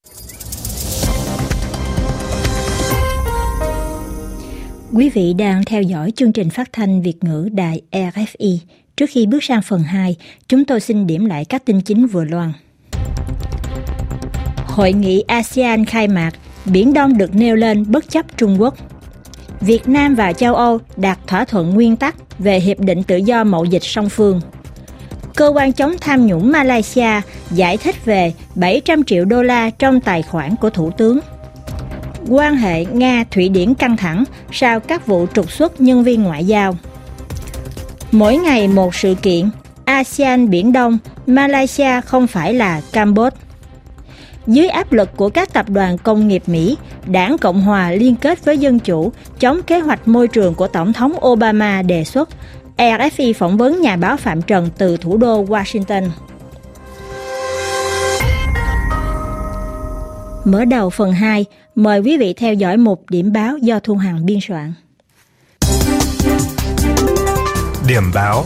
Quý vị đang theo dõi chương trình phát thanh Việt ngữ Đài rờ ép i. Trước khi bước sang phần hai, chúng tôi xin điểm lại các tin chính vừa loan. Hội nghị a sê an khai mạc, Biển Đông được nêu lên bất chấp Trung Quốc. Việt Nam và châu Âu đạt thỏa thuận nguyên tắc về Hiệp định Tự do Mậu dịch song phương. Cơ quan chống tham nhũng Malaysia giải thích về bảy trăm triệu đô la trong tài khoản của Thủ tướng. Quan hệ Nga-Thụy Điển căng thẳng sau các vụ trục xuất nhân viên ngoại giao. Mỗi ngày một sự kiện, a sê an Biển Đông, Malaysia không phải là Campuchia. Dưới áp lực của các tập đoàn công nghiệp Mỹ, Đảng Cộng Hòa liên kết với Dân Chủ chống kế hoạch môi trường của Tổng thống Obama đề xuất. rờ ép i phỏng vấn nhà báo Phạm Trần từ thủ đô Washington. Mở đầu phần hai, mời quý vị theo dõi một điểm báo do Thu Hằng biên soạn. Điểm báo.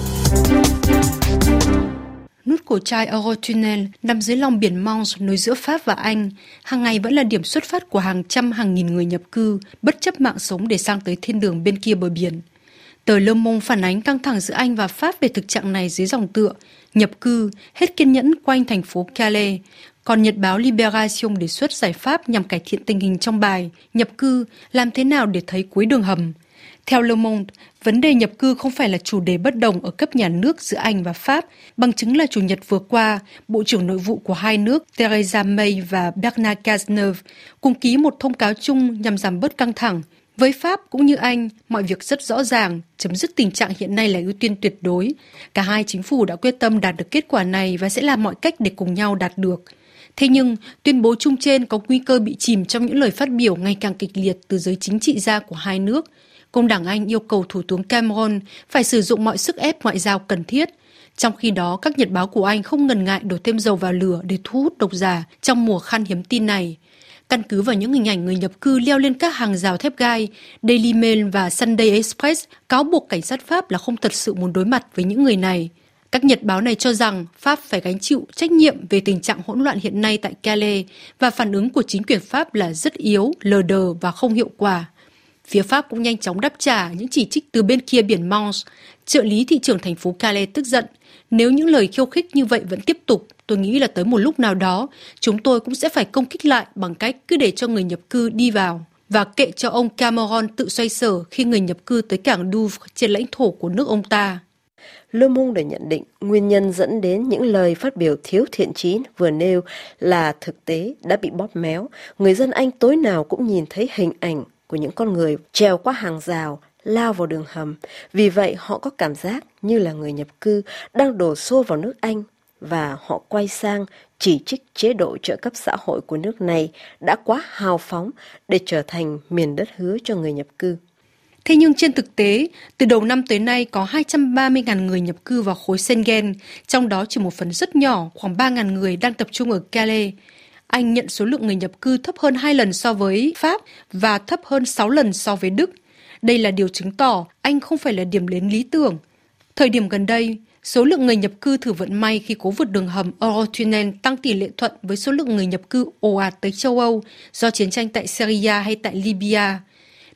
Nút cổ chai Eurotunnel nằm dưới lòng biển Manche nối giữa Pháp và Anh, hàng ngày vẫn là điểm xuất phát của hàng trăm hàng nghìn người nhập cư, bất chấp mạng sống để sang tới thiên đường bên kia bờ biển. Tờ Le Monde phản ánh căng thẳng giữa Anh và Pháp về thực trạng này dưới dòng tựa nhập cư, hết kiên nhẫn quanh thành phố Calais. Còn Nhật báo Libération đề xuất giải pháp nhằm cải thiện tình hình trong bài nhập cư, làm thế nào để thấy cuối đường hầm. Theo Le Monde, vấn đề nhập cư không phải là chủ đề bất đồng ở cấp nhà nước giữa Anh và Pháp, bằng chứng là Chủ nhật vừa qua, Bộ trưởng Nội vụ của hai nước Theresa May và Bernard Cazeneuve cùng ký một thông cáo chung nhằm giảm bớt căng thẳng. Với Pháp cũng như Anh, mọi việc rất rõ ràng, chấm dứt tình trạng hiện nay là ưu tiên tuyệt đối. Cả hai chính phủ đã quyết tâm đạt được kết quả này và sẽ làm mọi cách để cùng nhau đạt được. Thế nhưng, tuyên bố chung trên có nguy cơ bị chìm trong những lời phát biểu ngày càng kịch liệt từ giới chính trị gia của hai nước. Công đảng Anh yêu cầu Thủ tướng Cameron phải sử dụng mọi sức ép ngoại giao cần thiết. Trong khi đó, các nhật báo của Anh không ngần ngại đổ thêm dầu vào lửa để thu hút độc giả trong mùa khan hiếm tin này. Căn cứ vào những hình ảnh người nhập cư leo lên các hàng rào thép gai, Daily Mail và Sunday Express cáo buộc cảnh sát Pháp là không thật sự muốn đối mặt với những người này. Các nhật báo này cho rằng Pháp phải gánh chịu trách nhiệm về tình trạng hỗn loạn hiện nay tại Calais và phản ứng của chính quyền Pháp là rất yếu, lờ đờ và không hiệu quả. Phía Pháp cũng nhanh chóng đáp trả những chỉ trích từ bên kia biển Manche. Trợ lý thị trưởng thành phố Calais tức giận. Nếu những lời khiêu khích như vậy vẫn tiếp tục, tôi nghĩ là tới một lúc nào đó, chúng tôi cũng sẽ phải công kích lại bằng cách cứ để cho người nhập cư đi vào và kệ cho ông Cameron tự xoay sở khi người nhập cư tới cảng Douvres trên lãnh thổ của nước ông ta. Le Monde nhận định nguyên nhân dẫn đến những lời phát biểu thiếu thiện chí vừa nêu là thực tế đã bị bóp méo. Người dân Anh tối nào cũng nhìn thấy hình ảnh của những con người trèo qua hàng rào, lao vào đường hầm. Vì vậy họ có cảm giác như là người nhập cư đang đổ xô vào nước Anh và họ quay sang chỉ trích chế độ trợ cấp xã hội của nước này đã quá hào phóng để trở thành miền đất hứa cho người nhập cư. Thế nhưng trên thực tế, từ đầu năm tới nay có hai trăm ba mươi nghìn người nhập cư vào khối Schengen, trong đó chỉ một phần rất nhỏ, khoảng ba nghìn người đang tập trung ở Calais. Anh nhận số lượng người nhập cư thấp hơn hai lần so với Pháp và thấp hơn sáu lần so với Đức. Đây là điều chứng tỏ Anh không phải là điểm đến lý tưởng. Thời điểm gần đây, số lượng người nhập cư thử vận may khi cố vượt đường hầm Eurotunnel tăng tỷ lệ thuận với số lượng người nhập cư ồ ạt tới châu Âu do chiến tranh tại Syria hay tại Libya.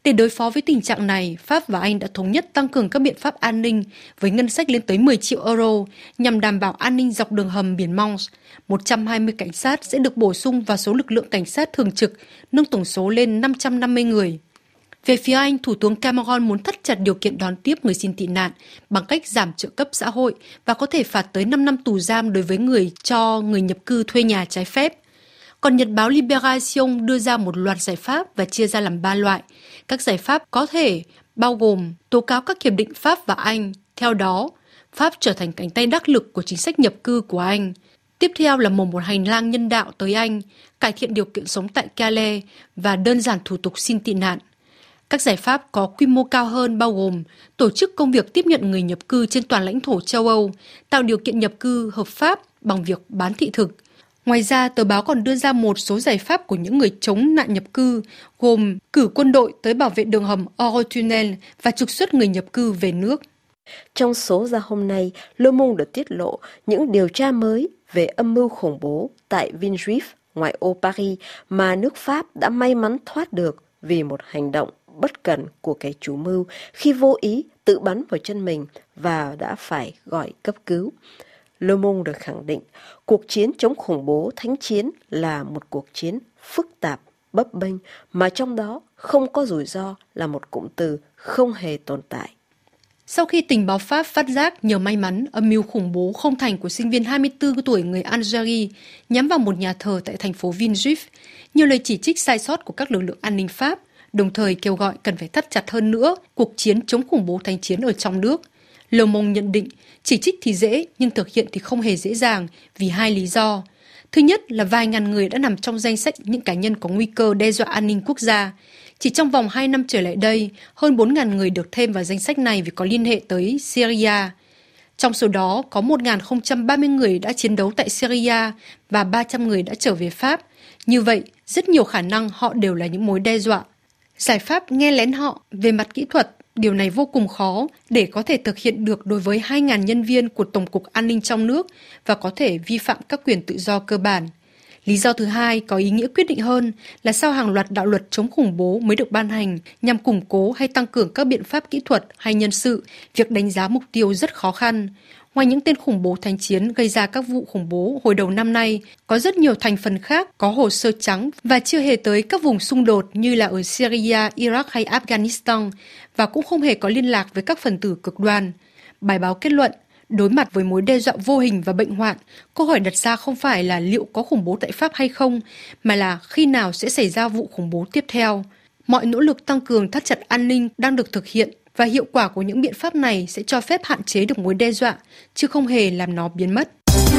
Để đối phó với tình trạng này, Pháp và Anh đã thống nhất tăng cường các biện pháp an ninh với ngân sách lên tới mười triệu euro nhằm đảm bảo an ninh dọc đường hầm biển Manche. một trăm hai mươi cảnh sát sẽ được bổ sung vào số lực lượng cảnh sát thường trực, nâng tổng số lên năm trăm năm mươi người. Về phía Anh, Thủ tướng Cameron muốn thắt chặt điều kiện đón tiếp người xin tị nạn bằng cách giảm trợ cấp xã hội và có thể phạt tới năm năm tù giam đối với người cho người nhập cư thuê nhà trái phép. Còn nhật báo Libération đưa ra một loạt giải pháp và chia ra làm ba loại. Các giải pháp có thể bao gồm tố cáo các hiệp định Pháp và Anh. Theo đó, Pháp trở thành cánh tay đắc lực của chính sách nhập cư của Anh. Tiếp theo là mở một hành lang nhân đạo tới Anh, cải thiện điều kiện sống tại Calais và đơn giản thủ tục xin tị nạn. Các giải pháp có quy mô cao hơn bao gồm tổ chức công việc tiếp nhận người nhập cư trên toàn lãnh thổ châu Âu, tạo điều kiện nhập cư hợp pháp bằng việc bán thị thực. Ngoài ra, tờ báo còn đưa ra một số giải pháp của những người chống nạn nhập cư, gồm cử quân đội tới bảo vệ đường hầm Eurotunnel và trục xuất người nhập cư về nước. Trong số ra hôm nay, Le Monde được tiết lộ những điều tra mới về âm mưu khủng bố tại Villejuif, ngoại ô Paris, mà nước Pháp đã may mắn thoát được vì một hành động bất cẩn của kẻ chủ mưu khi vô ý tự bắn vào chân mình và đã phải gọi cấp cứu. Le Monde được khẳng định cuộc chiến chống khủng bố thánh chiến là một cuộc chiến phức tạp, bấp bênh mà trong đó không có rủi ro là một cụm từ không hề tồn tại. Sau khi tình báo Pháp phát giác nhờ may mắn âm mưu khủng bố không thành của sinh viên hai mươi tư tuổi người Algeria nhắm vào một nhà thờ tại thành phố Villejuif, nhiều lời chỉ trích sai sót của các lực lượng an ninh Pháp, đồng thời kêu gọi cần phải thắt chặt hơn nữa cuộc chiến chống khủng bố thánh chiến ở trong nước. Le Monde nhận định chỉ trích thì dễ nhưng thực hiện thì không hề dễ dàng vì hai lý do. Thứ nhất là vài ngàn người đã nằm trong danh sách những cá nhân có nguy cơ đe dọa an ninh quốc gia. Chỉ trong vòng hai năm trở lại đây, hơn bốn nghìn người được thêm vào danh sách này vì có liên hệ tới Syria. Trong số đó, có một nghìn không trăm ba mươi người đã chiến đấu tại Syria và ba trăm người đã trở về Pháp. Như vậy, rất nhiều khả năng họ đều là những mối đe dọa. Giải pháp nghe lén họ về mặt kỹ thuật, điều này vô cùng khó để có thể thực hiện được đối với hai nghìn nhân viên của Tổng cục An ninh trong nước và có thể vi phạm các quyền tự do cơ bản. Lý do thứ hai có ý nghĩa quyết định hơn là sau hàng loạt đạo luật chống khủng bố mới được ban hành nhằm củng cố hay tăng cường các biện pháp kỹ thuật hay nhân sự, việc đánh giá mục tiêu rất khó khăn. Ngoài những tên khủng bố thánh chiến gây ra các vụ khủng bố hồi đầu năm nay, có rất nhiều thành phần khác có hồ sơ trắng và chưa hề tới các vùng xung đột như là ở Syria, Iraq hay Afghanistan và cũng không hề có liên lạc với các phần tử cực đoan. Bài báo kết luận, đối mặt với mối đe dọa vô hình và bệnh hoạn, câu hỏi đặt ra không phải là liệu có khủng bố tại Pháp hay không, mà là khi nào sẽ xảy ra vụ khủng bố tiếp theo. Mọi nỗ lực tăng cường thắt chặt an ninh đang được thực hiện và hiệu quả của những biện pháp này sẽ cho phép hạn chế được mối đe dọa, chứ không hề làm nó biến mất.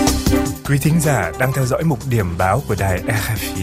Quý thính giả đang theo dõi mục điểm báo của đài rờ ép i.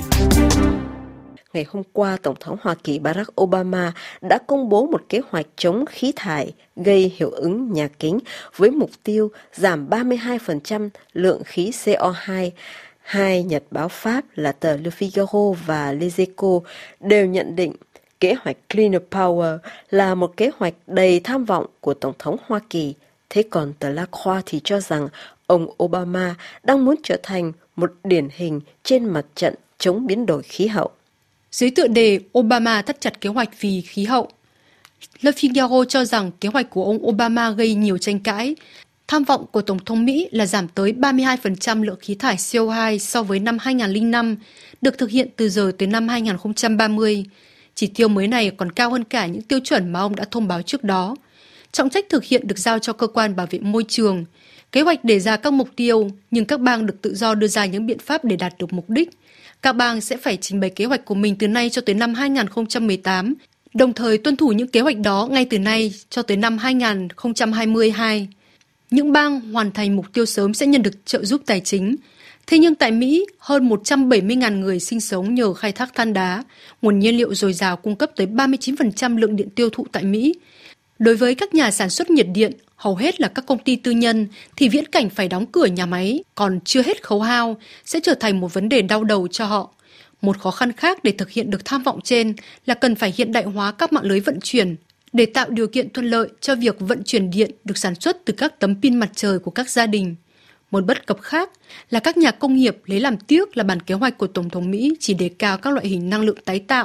Ngày hôm qua, Tổng thống Hoa Kỳ Barack Obama đã công bố một kế hoạch chống khí thải gây hiệu ứng nhà kính với mục tiêu giảm ba mươi hai phần trăm lượng khí xê o hai. Hai nhật báo Pháp là tờ Le Figaro và Les Echos đều nhận định kế hoạch Cleaner Power là một kế hoạch đầy tham vọng của Tổng thống Hoa Kỳ. Thế còn tờ La Croix thì cho rằng ông Obama đang muốn trở thành một điển hình trên mặt trận chống biến đổi khí hậu. Dưới tựa đề Obama thắt chặt kế hoạch vì khí hậu, Le Figaro cho rằng kế hoạch của ông Obama gây nhiều tranh cãi. Tham vọng của Tổng thống Mỹ là giảm tới ba mươi hai phần trăm lượng khí thải xê o hai so với năm hai nghìn không trăm lẻ năm, được thực hiện từ giờ tới năm hai nghìn không trăm ba mươi. Chỉ tiêu mới này còn cao hơn cả những tiêu chuẩn mà ông đã thông báo trước đó. Trọng trách thực hiện được giao cho cơ quan bảo vệ môi trường. Kế hoạch đề ra các mục tiêu, nhưng các bang được tự do đưa ra những biện pháp để đạt được mục đích. Các bang sẽ phải trình bày kế hoạch của mình từ nay cho tới năm hai nghìn không trăm mười tám, đồng thời tuân thủ những kế hoạch đó ngay từ nay cho tới năm hai nghìn không trăm hai mươi hai. Những bang hoàn thành mục tiêu sớm sẽ nhận được trợ giúp tài chính. Thế nhưng tại Mỹ, hơn một trăm bảy mươi nghìn người sinh sống nhờ khai thác than đá, nguồn nhiên liệu dồi dào cung cấp tới ba mươi chín phần trăm lượng điện tiêu thụ tại Mỹ. Đối với các nhà sản xuất nhiệt điện, hầu hết là các công ty tư nhân, thì viễn cảnh phải đóng cửa nhà máy còn chưa hết khấu hao sẽ trở thành một vấn đề đau đầu cho họ. Một khó khăn khác để thực hiện được tham vọng trên là cần phải hiện đại hóa các mạng lưới vận chuyển để tạo điều kiện thuận lợi cho việc vận chuyển điện được sản xuất từ các tấm pin mặt trời của các gia đình. Một bất cập khác là các nhà công nghiệp lấy làm tiếc là bản kế hoạch của Tổng thống Mỹ chỉ đề cao các loại hình năng lượng tái tạo,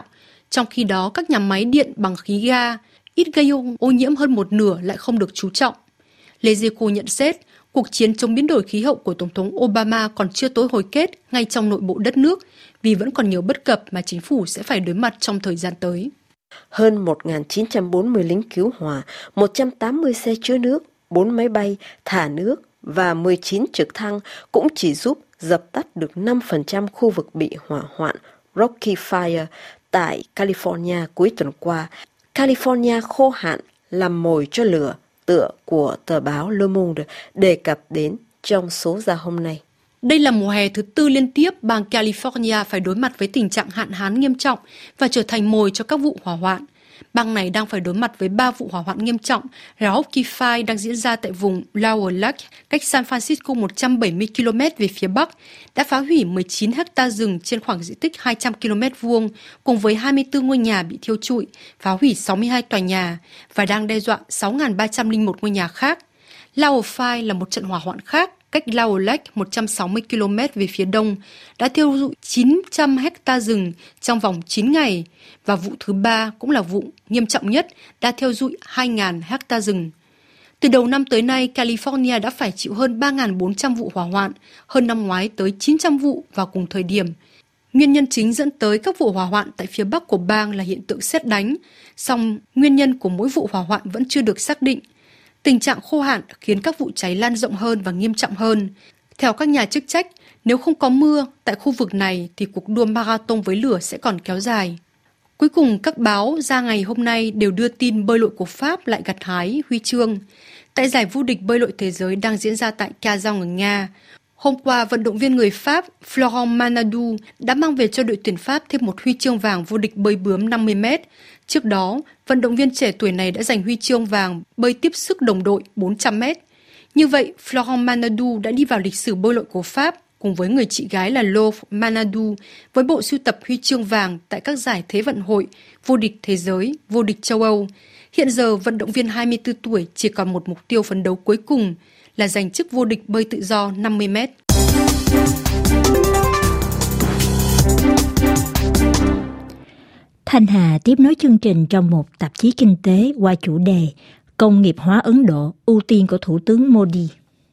Trong khi đó, các nhà máy điện bằng khí ga, ít gây ô nhiễm hơn một nửa lại không được chú trọng. Lezeco nhận xét, cuộc chiến chống biến đổi khí hậu của Tổng thống Obama còn chưa tối hồi kết ngay trong nội bộ đất nước vì vẫn còn nhiều bất cập mà chính phủ sẽ phải đối mặt trong thời gian tới. Hơn một nghìn chín trăm bốn mươi lính cứu hỏa, một trăm tám mươi xe chứa nước, bốn máy bay thả nước và mười chín trực thăng cũng chỉ giúp dập tắt được năm phần trăm khu vực bị hỏa hoạn Rocky Fire tại California cuối tuần qua. California khô hạn làm mồi cho lửa, tựa của tờ báo Le Monde đề cập đến trong số ra hôm nay. Đây là mùa hè thứ tư liên tiếp bang California phải đối mặt với tình trạng hạn hán nghiêm trọng và trở thành mồi cho các vụ hỏa hoạn. Bang này đang phải đối mặt với ba vụ hỏa hoạn nghiêm trọng. Rocky Fire đang diễn ra tại vùng Lower Lake, cách San Francisco một trăm bảy mươi ki lô mét về phía bắc, đã phá hủy mười chín héc ta rừng trên khoảng diện tích hai trăm ki lô mét vuông, cùng với hai mươi tư ngôi nhà bị thiêu trụi, phá hủy sáu mươi hai tòa nhà và đang đe dọa sáu nghìn ba trăm lẻ một ngôi nhà khác. Lower Fire là một trận hỏa hoạn khác, cách Lower Lake một trăm sáu mươi ki lô mét về phía đông, đã thiêu rụi chín trăm héc ta rừng trong vòng chín ngày, và vụ thứ ba cũng là vụ nghiêm trọng nhất, đã thiêu rụi hai nghìn héc ta rừng. Từ đầu năm tới nay, California đã phải chịu hơn ba nghìn bốn trăm vụ hỏa hoạn, hơn năm ngoái tới chín trăm vụ vào cùng thời điểm. Nguyên nhân chính dẫn tới các vụ hỏa hoạn tại phía bắc của bang là hiện tượng sét đánh, song nguyên nhân của mỗi vụ hỏa hoạn vẫn chưa được xác định. Tình trạng khô hạn khiến các vụ cháy lan rộng hơn và nghiêm trọng hơn. Theo các nhà chức trách, nếu không có mưa tại khu vực này thì cuộc đua marathon với lửa sẽ còn kéo dài. Cuối cùng, các báo ra ngày hôm nay đều đưa tin bơi lội của Pháp lại gặt hái huy chương. Tại giải vô địch bơi lội thế giới đang diễn ra tại Kazan ở Nga, hôm qua vận động viên người Pháp Florent Manadou đã mang về cho đội tuyển Pháp thêm một huy chương vàng vô địch bơi bướm năm mươi mét. Trước đó, vận động viên trẻ tuổi này đã giành huy chương vàng bơi tiếp sức đồng đội bốn trăm mét. Như vậy, Florent Manadou đã đi vào lịch sử bơi lội của Pháp cùng với người chị gái là Laure Manadou với bộ sưu tập huy chương vàng tại các giải Thế vận hội, vô địch thế giới, vô địch châu Âu. Hiện giờ, vận động viên hai mươi tư tuổi chỉ còn một mục tiêu phấn đấu cuối cùng là giành chức vô địch bơi tự do năm mươi mét. Thanh Hà tiếp nối chương trình trong một tạp chí kinh tế qua chủ đề Công nghiệp hóa Ấn Độ, ưu tiên của Thủ tướng Modi.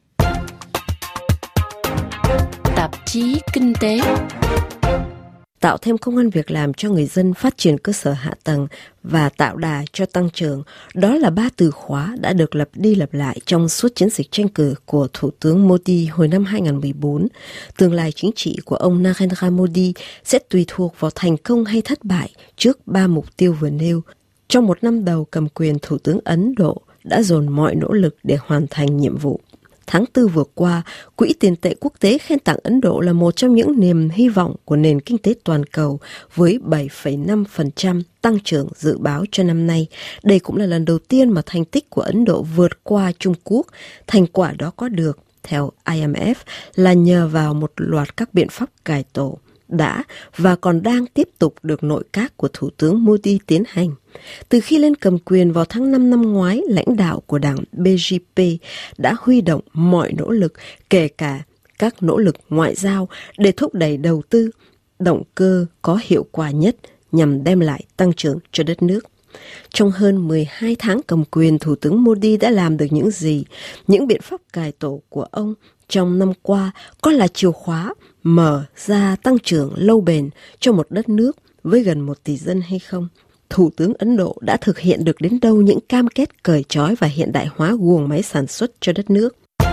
Tạp chí kinh tế. Tạo thêm công ăn việc làm cho người dân, phát triển cơ sở hạ tầng và tạo đà cho tăng trưởng, đó là ba từ khóa đã được lặp đi lặp lại trong suốt chiến dịch tranh cử của Thủ tướng Modi hồi năm hai nghìn không trăm mười bốn. Tương lai chính trị của ông Narendra Modi sẽ tùy thuộc vào thành công hay thất bại trước ba mục tiêu vừa nêu. Trong một năm đầu cầm quyền, Thủ tướng Ấn Độ đã dồn mọi nỗ lực để hoàn thành nhiệm vụ. Tháng tư vừa qua, Quỹ tiền tệ quốc tế khen tặng Ấn Độ là một trong những niềm hy vọng của nền kinh tế toàn cầu với bảy phẩy năm phần trăm tăng trưởng dự báo cho năm nay. Đây cũng là lần đầu tiên mà thành tích của Ấn Độ vượt qua Trung Quốc. Thành quả đó có được, theo I M F, là nhờ vào một loạt các biện pháp cải tổ đã và còn đang tiếp tục được nội các của Thủ tướng Modi tiến hành. Từ khi lên cầm quyền vào tháng năm năm ngoái, lãnh đạo của đảng B J P đã huy động mọi nỗ lực, kể cả các nỗ lực ngoại giao để thúc đẩy đầu tư, động cơ có hiệu quả nhất nhằm đem lại tăng trưởng cho đất nước. Trong hơn mười hai tháng cầm quyền, Thủ tướng Modi đã làm được những gì? Những biện pháp cải tổ của ông trong năm qua có là chìa khóa mở ra tăng trưởng lâu bền cho một đất nước với gần một tỷ dân hay không? Thủ tướng Ấn Độ đã thực hiện được đến đâu những cam kết cởi trói và hiện đại hóa guồng máy sản xuất cho đất nước?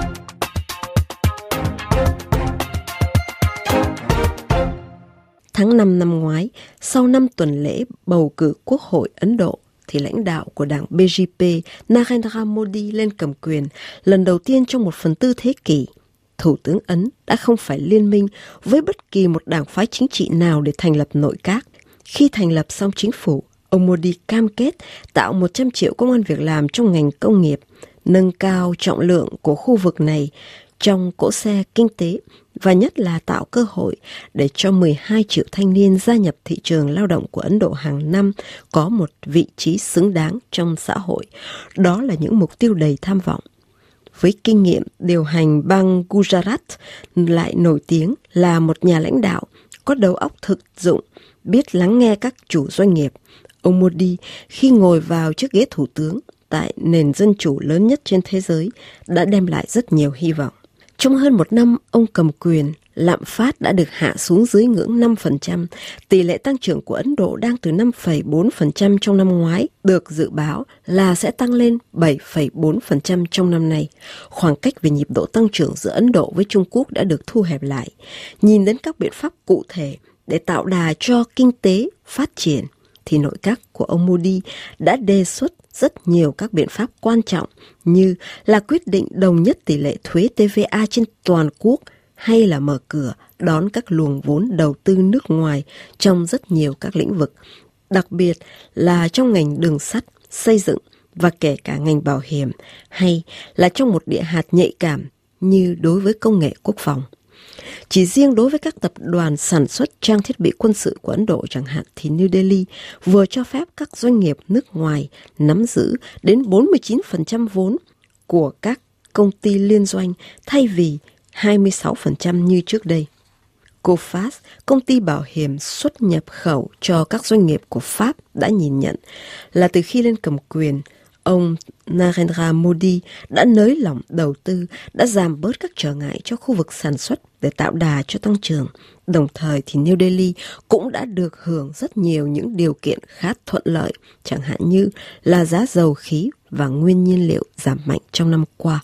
Tháng năm năm ngoái, sau năm tuần lễ bầu cử Quốc hội Ấn Độ, thì lãnh đạo của đảng B J P Narendra Modi lên cầm quyền lần đầu tiên trong một phần tư thế kỷ. Thủ tướng Ấn đã không phải liên minh với bất kỳ một đảng phái chính trị nào để thành lập nội các. Khi thành lập xong chính phủ, ông Modi cam kết tạo một trăm triệu công ăn việc làm trong ngành công nghiệp, nâng cao trọng lượng của khu vực này trong cỗ xe kinh tế và nhất là tạo cơ hội để cho mười hai triệu thanh niên gia nhập thị trường lao động của Ấn Độ hàng năm có một vị trí xứng đáng trong xã hội. Đó là những mục tiêu đầy tham vọng. Với kinh nghiệm điều hành bang Gujarat, lại nổi tiếng là một nhà lãnh đạo có đầu óc thực dụng biết lắng nghe các chủ doanh nghiệp. Ông Modi khi ngồi vào chiếc ghế thủ tướng tại nền dân chủ lớn nhất trên thế giới đã đem lại rất nhiều hy vọng. Trong hơn một năm ông cầm quyền, lạm phát đã được hạ xuống dưới ngưỡng năm phần trăm. Tỷ lệ tăng trưởng của Ấn Độ đang từ năm phẩy bốn phần trăm trong năm ngoái, được dự báo là sẽ tăng lên bảy phẩy bốn phần trăm trong năm nay. Khoảng cách về nhịp độ tăng trưởng giữa Ấn Độ với Trung Quốc đã được thu hẹp lại. Nhìn đến các biện pháp cụ thể để tạo đà cho kinh tế phát triển, thì nội các của ông Modi đã đề xuất rất nhiều các biện pháp quan trọng như là quyết định đồng nhất tỷ lệ thuế tê vê a trên toàn quốc hay là mở cửa đón các luồng vốn đầu tư nước ngoài trong rất nhiều các lĩnh vực, đặc biệt là trong ngành đường sắt, xây dựng và kể cả ngành bảo hiểm hay là trong một địa hạt nhạy cảm như đối với công nghệ quốc phòng. Chỉ riêng đối với các tập đoàn sản xuất trang thiết bị quân sự của Ấn Độ chẳng hạn thì New Delhi vừa cho phép các doanh nghiệp nước ngoài nắm giữ đến bốn mươi chín phần trăm vốn của các công ty liên doanh thay vì hai mươi sáu phần trăm như trước đây. Coface, công ty bảo hiểm xuất nhập khẩu cho các doanh nghiệp của Pháp đã nhìn nhận là từ khi lên cầm quyền, ông Narendra Modi đã nới lỏng đầu tư, đã giảm bớt các trở ngại cho khu vực sản xuất để tạo đà cho tăng trưởng. Đồng thời thì New Delhi cũng đã được hưởng rất nhiều những điều kiện khá thuận lợi, chẳng hạn như là giá dầu khí và nguyên nhiên liệu giảm mạnh trong năm qua.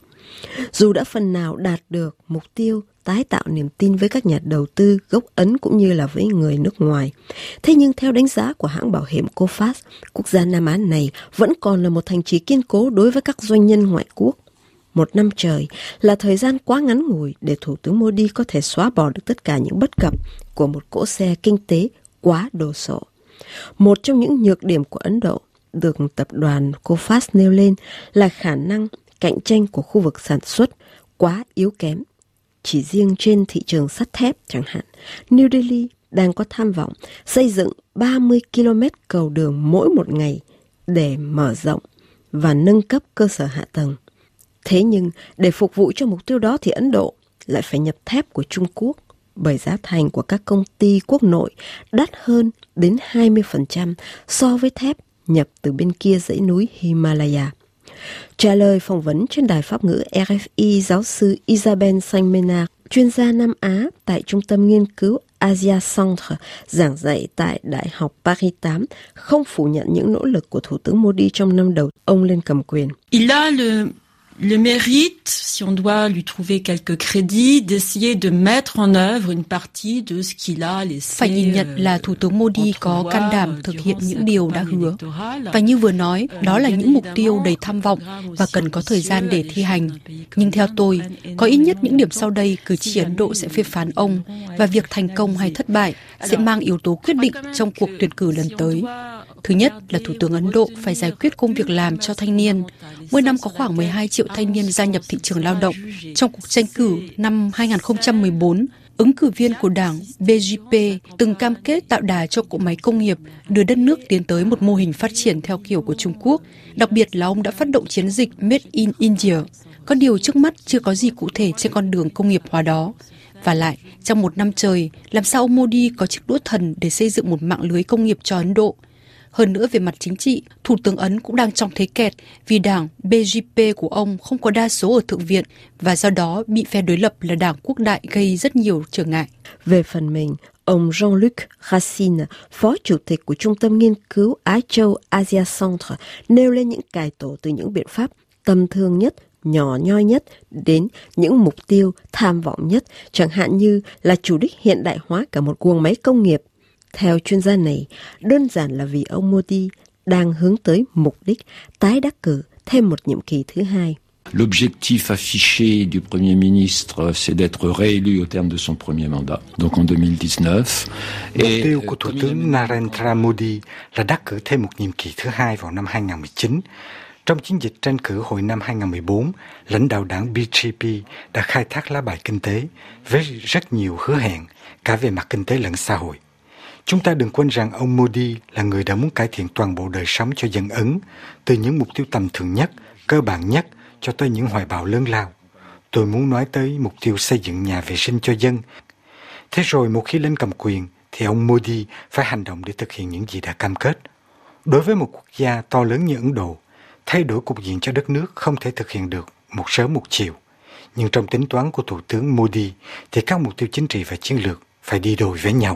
Dù đã phần nào đạt được mục tiêu tái tạo niềm tin với các nhà đầu tư gốc Ấn cũng như là với người nước ngoài. Thế nhưng theo đánh giá của hãng bảo hiểm Coface, quốc gia Nam Á này vẫn còn là một thành trì kiên cố đối với các doanh nhân ngoại quốc. Một năm trời là thời gian quá ngắn ngủi để Thủ tướng Modi có thể xóa bỏ được tất cả những bất cập của một cỗ xe kinh tế quá đồ sộ. Một trong những nhược điểm của Ấn Độ được tập đoàn Coface nêu lên là khả năng cạnh tranh của khu vực sản xuất quá yếu kém. Chỉ riêng trên thị trường sắt thép chẳng hạn, New Delhi đang có tham vọng xây dựng ba mươi ki lô mét cầu đường mỗi một ngày để mở rộng và nâng cấp cơ sở hạ tầng. Thế nhưng để phục vụ cho mục tiêu đó thì Ấn Độ lại phải nhập thép của Trung Quốc, bởi giá thành của các công ty quốc nội đắt hơn đến hai mươi phần trăm so với thép nhập từ bên kia dãy núi Himalaya. Trả lời phỏng vấn trên đài Pháp ngữ rờ ép i, giáo sư Isabelle Saint-Ménard, chuyên gia Nam Á tại Trung tâm Nghiên cứu Asia Centre, giảng dạy tại Đại học Paris tám, không phủ nhận những nỗ lực của Thủ tướng Modi trong năm đầu ông lên cầm quyền. Il a le le mérite, si on doit lui trouver quelques crédits, d'essayer de mettre en œuvre une partie de ce qu'il a laissé. Phải nhìn nhận là Thủ tướng Modi có can đảm thực hiện những điều đã hứa. Và như vừa nói, đó là những mục tiêu đầy tham vọng và cần có thời gian để thi hành. Nhưng theo tôi, có ít nhất những điểm sau đây cử tri Ấn Độ sẽ phê phán ông, và việc thành công hay thất bại sẽ mang yếu tố quyết định trong cuộc tuyển cử lần tới. Thứ nhất là Thủ tướng Ấn Độ phải giải quyết công việc làm cho thanh niên. Mỗi năm có khoảng mười hai triệu thanh niên gia nhập thị trường lao động. Trong cuộc tranh cử năm hai không một bốn, ứng cử viên của đảng bê giê pê từng cam kết tạo đà cho cỗ máy công nghiệp, đưa đất nước tiến tới một mô hình phát triển theo kiểu của Trung Quốc. Đặc biệt là ông đã phát động chiến dịch Made in India. Có điều trước mắt chưa có gì cụ thể trên con đường công nghiệp hóa đó. Và lại, trong một năm trời, làm sao ông Modi có chiếc đũa thần để xây dựng một mạng lưới công nghiệp cho Ấn Độ? Hơn nữa về mặt chính trị, Thủ tướng Ấn cũng đang trong thế kẹt vì đảng bê giê pê của ông không có đa số ở Thượng viện và do đó bị phe đối lập là đảng Quốc đại gây rất nhiều trở ngại. Về phần mình, ông Jean-Luc Racine, Phó Chủ tịch của Trung tâm Nghiên cứu Á Châu Asia Centre, nêu lên những cải tổ từ những biện pháp tầm thường nhất, nhỏ nhoi nhất đến những mục tiêu tham vọng nhất, chẳng hạn như là chủ đích hiện đại hóa cả một guồng máy công nghiệp. Theo chuyên gia này, đơn giản là vì ông Modi đang hướng tới mục đích tái đắc cử thêm một nhiệm kỳ thứ hai. L'objectif affiché du Premier ministre, c'est d'être réélu au terme de son premier mandat, donc en deux mille dix-neuf. Mục tiêu của Thủ tướng Narendra Modi là đắc cử thêm một nhiệm kỳ thứ hai vào năm hai không một chín. Trong chiến dịch tranh cử hồi năm hai không một bốn, lãnh đạo đảng bê giê pê đã khai thác lá bài kinh tế với rất nhiều hứa hẹn, cả về mặt kinh tế lẫn xã hội. Chúng ta đừng quên rằng ông Modi là người đã muốn cải thiện toàn bộ đời sống cho dân Ấn, từ những mục tiêu tầm thường nhất, cơ bản nhất cho tới những hoài bão lớn lao. Tôi muốn nói tới mục tiêu xây dựng nhà vệ sinh cho dân. Thế rồi một khi lên cầm quyền thì ông Modi phải hành động để thực hiện những gì đã cam kết. Đối với một quốc gia to lớn như Ấn Độ, thay đổi cục diện cho đất nước không thể thực hiện được một sớm một chiều. Nhưng trong tính toán của Thủ tướng Modi thì các mục tiêu chính trị và chiến lược phải đi đôi với nhau.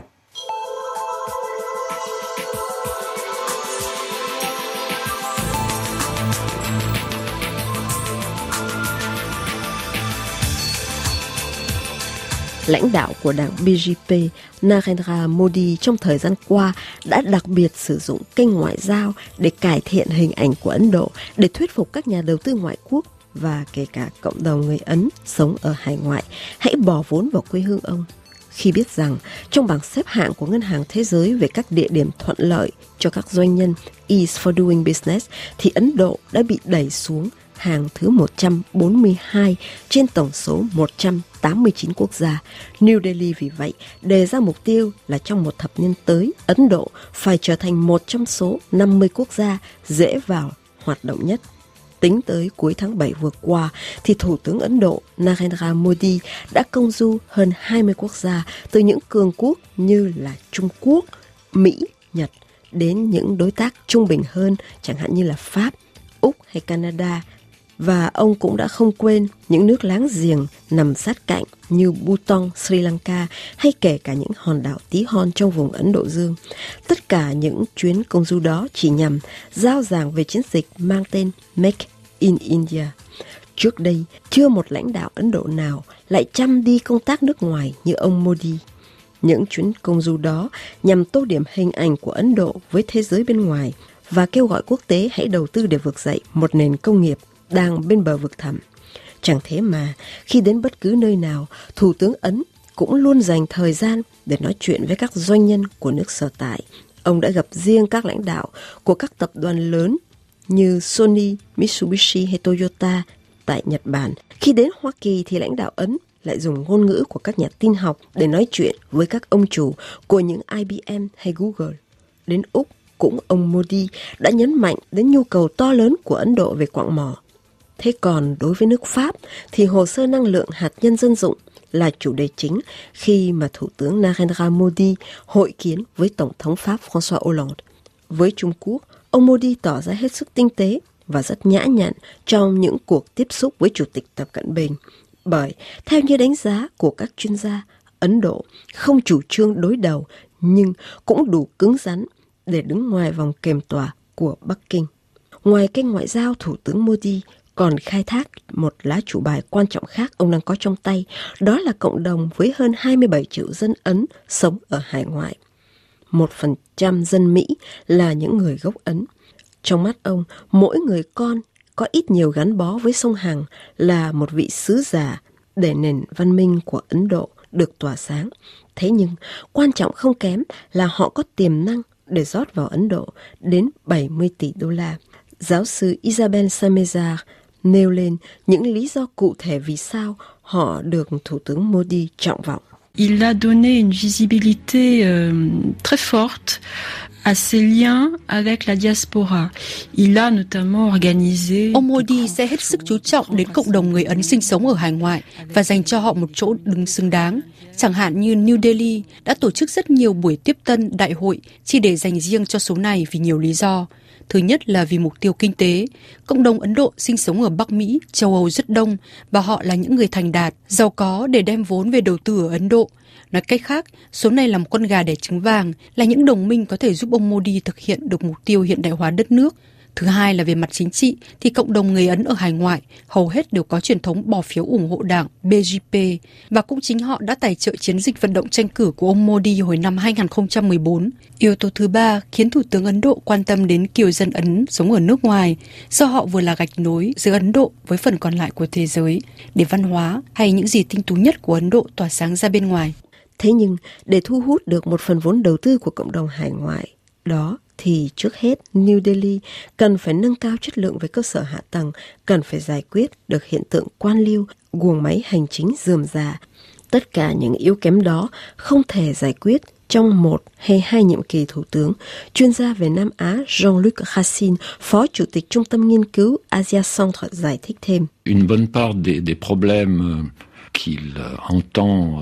Lãnh đạo của đảng bê jê pê Narendra Modi trong thời gian qua đã đặc biệt sử dụng kênh ngoại giao để cải thiện hình ảnh của Ấn Độ, để thuyết phục các nhà đầu tư ngoại quốc và kể cả cộng đồng người Ấn sống ở hải ngoại hãy bỏ vốn vào quê hương ông. Khi biết rằng trong bảng xếp hạng của Ngân hàng Thế giới về các địa điểm thuận lợi cho các doanh nhân Ease for Doing Business thì Ấn Độ đã bị đẩy xuống hàng thứ một trăm bốn mươi hai trên tổng số một trăm tám mươi chín quốc gia. New Delhi vì vậy đề ra mục tiêu là trong một thập niên tới, Ấn Độ phải trở thành một trong số năm mươi quốc gia dễ vào hoạt động nhất. Tính tới cuối tháng bảy vừa qua, thì Thủ tướng Ấn Độ Narendra Modi đã công du hơn hai mươi quốc gia, từ những cường quốc như là Trung Quốc, Mỹ, Nhật, đến những đối tác trung bình hơn, chẳng hạn như là Pháp, Úc hay Canada. Và ông cũng đã không quên những nước láng giềng nằm sát cạnh như Bhutan, Sri Lanka hay kể cả những hòn đảo tí hon trong vùng Ấn Độ Dương. Tất cả những chuyến công du đó chỉ nhằm rao giảng về chiến dịch mang tên Make in India. Trước đây, chưa một lãnh đạo Ấn Độ nào lại chăm đi công tác nước ngoài như ông Modi. Những chuyến công du đó nhằm tô điểm hình ảnh của Ấn Độ với thế giới bên ngoài và kêu gọi quốc tế hãy đầu tư để vực dậy một nền công nghiệp đang bên bờ vực thẳm. Chẳng thế mà, khi đến bất cứ nơi nào, Thủ tướng Ấn cũng luôn dành thời gian để nói chuyện với các doanh nhân của nước sở tại. Ông đã gặp riêng các lãnh đạo của các tập đoàn lớn như Sony, Mitsubishi hay Toyota tại Nhật Bản. Khi đến Hoa Kỳ thì lãnh đạo Ấn lại dùng ngôn ngữ của các nhà tin học để nói chuyện với các ông chủ của những I B M hay Google. Đến Úc, cũng ông Modi đã nhấn mạnh đến nhu cầu to lớn của Ấn Độ về quặng mỏ. Thế còn đối với nước Pháp thì hồ sơ năng lượng hạt nhân dân dụng là chủ đề chính khi mà Thủ tướng Narendra Modi hội kiến với Tổng thống Pháp François Hollande. Với Trung Quốc, ông Modi tỏ ra hết sức tinh tế và rất nhã nhặn trong những cuộc tiếp xúc với Chủ tịch Tập Cận Bình. Bởi, theo như đánh giá của các chuyên gia, Ấn Độ không chủ trương đối đầu nhưng cũng đủ cứng rắn để đứng ngoài vòng kềm tỏa của Bắc Kinh. Ngoài kênh ngoại giao, Thủ tướng Modi còn khai thác một lá chủ bài quan trọng khác ông đang có trong tay, đó là cộng đồng với hơn hai mươi bảy triệu dân Ấn sống ở hải ngoại. Một phần trăm dân Mỹ là những người gốc Ấn. Trong mắt ông, mỗi người con có ít nhiều gắn bó với sông Hằng là một vị sứ giả để nền văn minh của Ấn Độ được tỏa sáng. Thế nhưng, quan trọng không kém là họ có tiềm năng để rót vào Ấn Độ đến bảy mươi tỷ đô la. Giáo sư Isabelle Samezar nêu lên những lý do cụ thể vì sao họ được Thủ tướng Modi trọng vọng. Il a donné une visibilité euh, très forte à ses liens avec la diaspora. Il a notamment organisé. Ông Modi sẽ hết sức chú trọng đến cộng đồng người Ấn sinh sống ở hải ngoại và dành cho họ một chỗ đứng xứng đáng. Chẳng hạn như New Delhi đã tổ chức rất nhiều buổi tiếp tân đại hội chỉ để dành riêng cho số này vì nhiều lý do. Thứ nhất là vì mục tiêu kinh tế. Cộng đồng Ấn Độ sinh sống ở Bắc Mỹ, châu Âu rất đông và họ là những người thành đạt, giàu có để đem vốn về đầu tư ở Ấn Độ. Nói cách khác, số này là một con gà đẻ trứng vàng, là những đồng minh có thể giúp ông Modi thực hiện được mục tiêu hiện đại hóa đất nước. Thứ hai là về mặt chính trị, thì cộng đồng người Ấn ở hải ngoại hầu hết đều có truyền thống bỏ phiếu ủng hộ đảng bê jê pê và cũng chính họ đã tài trợ chiến dịch vận động tranh cử của ông Modi hồi năm hai không một bốn. Yếu tố thứ ba khiến Thủ tướng Ấn Độ quan tâm đến kiều dân Ấn sống ở nước ngoài, do họ vừa là gạch nối giữa Ấn Độ với phần còn lại của thế giới, để văn hóa hay những gì tinh tú nhất của Ấn Độ tỏa sáng ra bên ngoài. Thế nhưng, để thu hút được một phần vốn đầu tư của cộng đồng hải ngoại, đó thì trước hết New Delhi cần phải nâng cao chất lượng về cơ sở hạ tầng, cần phải giải quyết được hiện tượng quan liêu, guồng máy hành chính rườm rà. Tất cả những yếu kém đó không thể giải quyết trong một hay hai nhiệm kỳ thủ tướng. Chuyên gia về Nam Á Jean-Luc Racine, Phó Chủ tịch Trung tâm Nghiên cứu Asia Centre giải thích thêm. Une bonne part des, des problèmes qu'il entend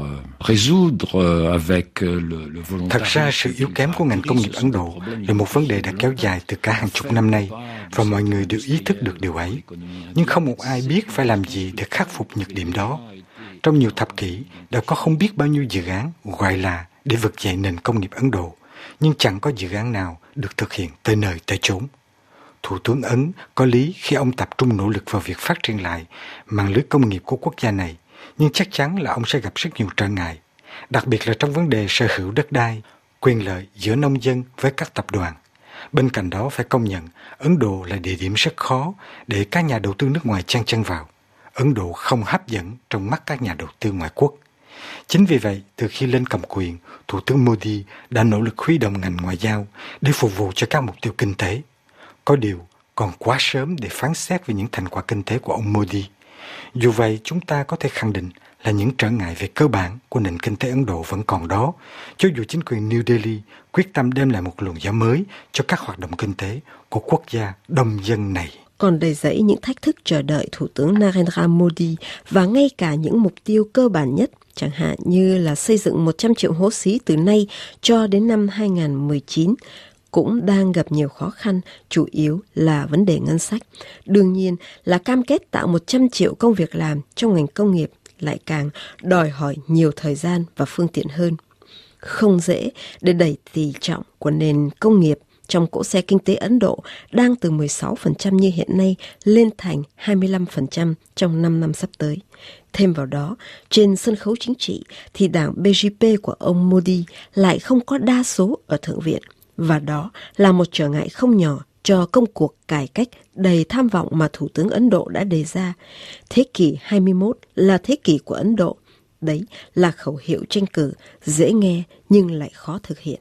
résoudre avec le, le volontarisme. Thật ra, sự yếu kém của ngành công nghiệp Ấn Độ là một vấn đề đã kéo dài từ cả hàng chục năm nay, và mọi người đều ý thức được điều ấy. Nhưng không một ai biết phải làm gì để khắc phục nhược điểm đó. Trong nhiều thập kỷ, đã có không biết bao nhiêu dự án gọi là để vực dậy nền công nghiệp Ấn Độ, nhưng chẳng có dự án nào được thực hiện tới nơi tới chốn. Thủ tướng Ấn có lý khi ông tập trung nỗ lực vào việc phát triển lại mạng lưới công nghiệp của quốc gia này, nhưng chắc chắn là ông sẽ gặp rất nhiều trở ngại, đặc biệt là trong vấn đề sở hữu đất đai, quyền lợi giữa nông dân với các tập đoàn. Bên cạnh đó phải công nhận, Ấn Độ là địa điểm rất khó để các nhà đầu tư nước ngoài chen chân vào. Ấn Độ không hấp dẫn trong mắt các nhà đầu tư ngoại quốc. Chính vì vậy, từ khi lên cầm quyền, Thủ tướng Modi đã nỗ lực huy động ngành ngoại giao để phục vụ cho các mục tiêu kinh tế. Có điều, còn quá sớm để phán xét về những thành quả kinh tế của ông Modi. Dù vậy, chúng ta có thể khẳng định là những trở ngại về cơ bản của nền kinh tế Ấn Độ vẫn còn đó, cho dù chính quyền New Delhi quyết tâm đem lại một luồng gió mới cho các hoạt động kinh tế của quốc gia đông dân này. Còn đầy dẫy những thách thức chờ đợi Thủ tướng Narendra Modi và ngay cả những mục tiêu cơ bản nhất, chẳng hạn như là xây dựng một trăm triệu hố xí từ nay cho đến năm hai không một chín, cũng đang gặp nhiều khó khăn, chủ yếu là vấn đề ngân sách. Đương nhiên là cam kết tạo một trăm triệu công việc làm trong ngành công nghiệp lại càng đòi hỏi nhiều thời gian và phương tiện hơn. Không dễ để đẩy tỷ trọng của nền công nghiệp trong cỗ xe kinh tế Ấn Độ đang từ mười sáu phần trăm như hiện nay lên thành hai mươi lăm phần trăm trong năm năm sắp tới. Thêm vào đó, trên sân khấu chính trị thì đảng bê jê pê của ông Modi lại không có đa số ở Thượng viện, và đó là một trở ngại không nhỏ cho công cuộc cải cách đầy tham vọng mà Thủ tướng Ấn Độ đã đề ra. Thế kỷ hai mươi mốt là thế kỷ của Ấn Độ. Đấy là khẩu hiệu tranh cử dễ nghe nhưng lại khó thực hiện.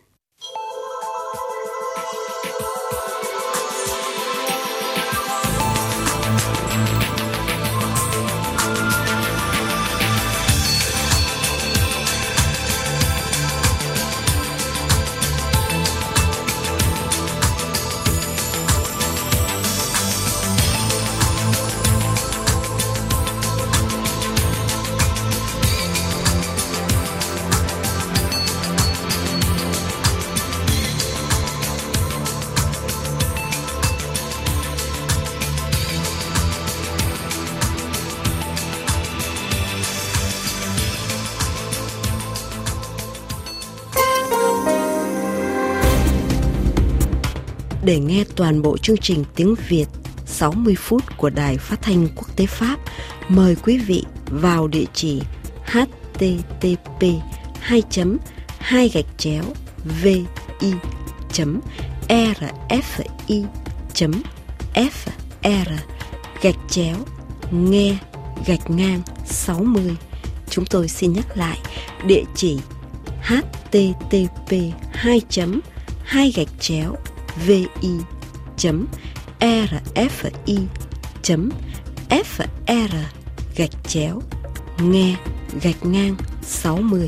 Để nghe toàn bộ chương trình tiếng Việt sáu mươi phút của Đài Phát thanh Quốc tế Pháp, mời quý vị vào địa chỉ h t t p hai chấm hai gạch chéo v i chấm r f i chấm f r gạch chéo nghe gạch ngang sáu mươi. Chúng tôi xin nhắc lại địa chỉ h t t p hai chấm hai gạch chéo vi chấm rfi chấm fr gạch chéo nghe gạch ngang sáu mươi.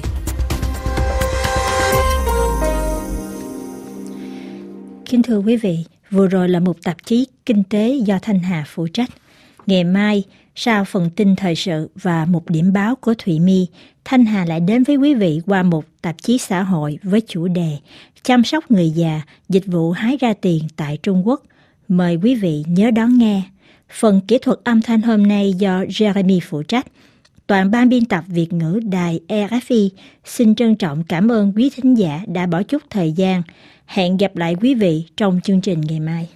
Kính thưa quý vị, vừa rồi là một tạp chí kinh tế do Thanh Hà phụ trách. Ngày mai, sau phần tin thời sự và một điểm báo của Thụy My, Thanh Hà lại đến với quý vị qua một tạp chí xã hội với chủ đề chăm sóc người già, dịch vụ hái ra tiền tại Trung Quốc. Mời quý vị nhớ đón nghe. Phần kỹ thuật âm thanh hôm nay do Jeremy phụ trách. Toàn ban biên tập Việt ngữ đài rờ ép i xin trân trọng cảm ơn quý thính giả đã bỏ chút thời gian. Hẹn gặp lại quý vị trong chương trình ngày mai.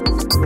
Việt.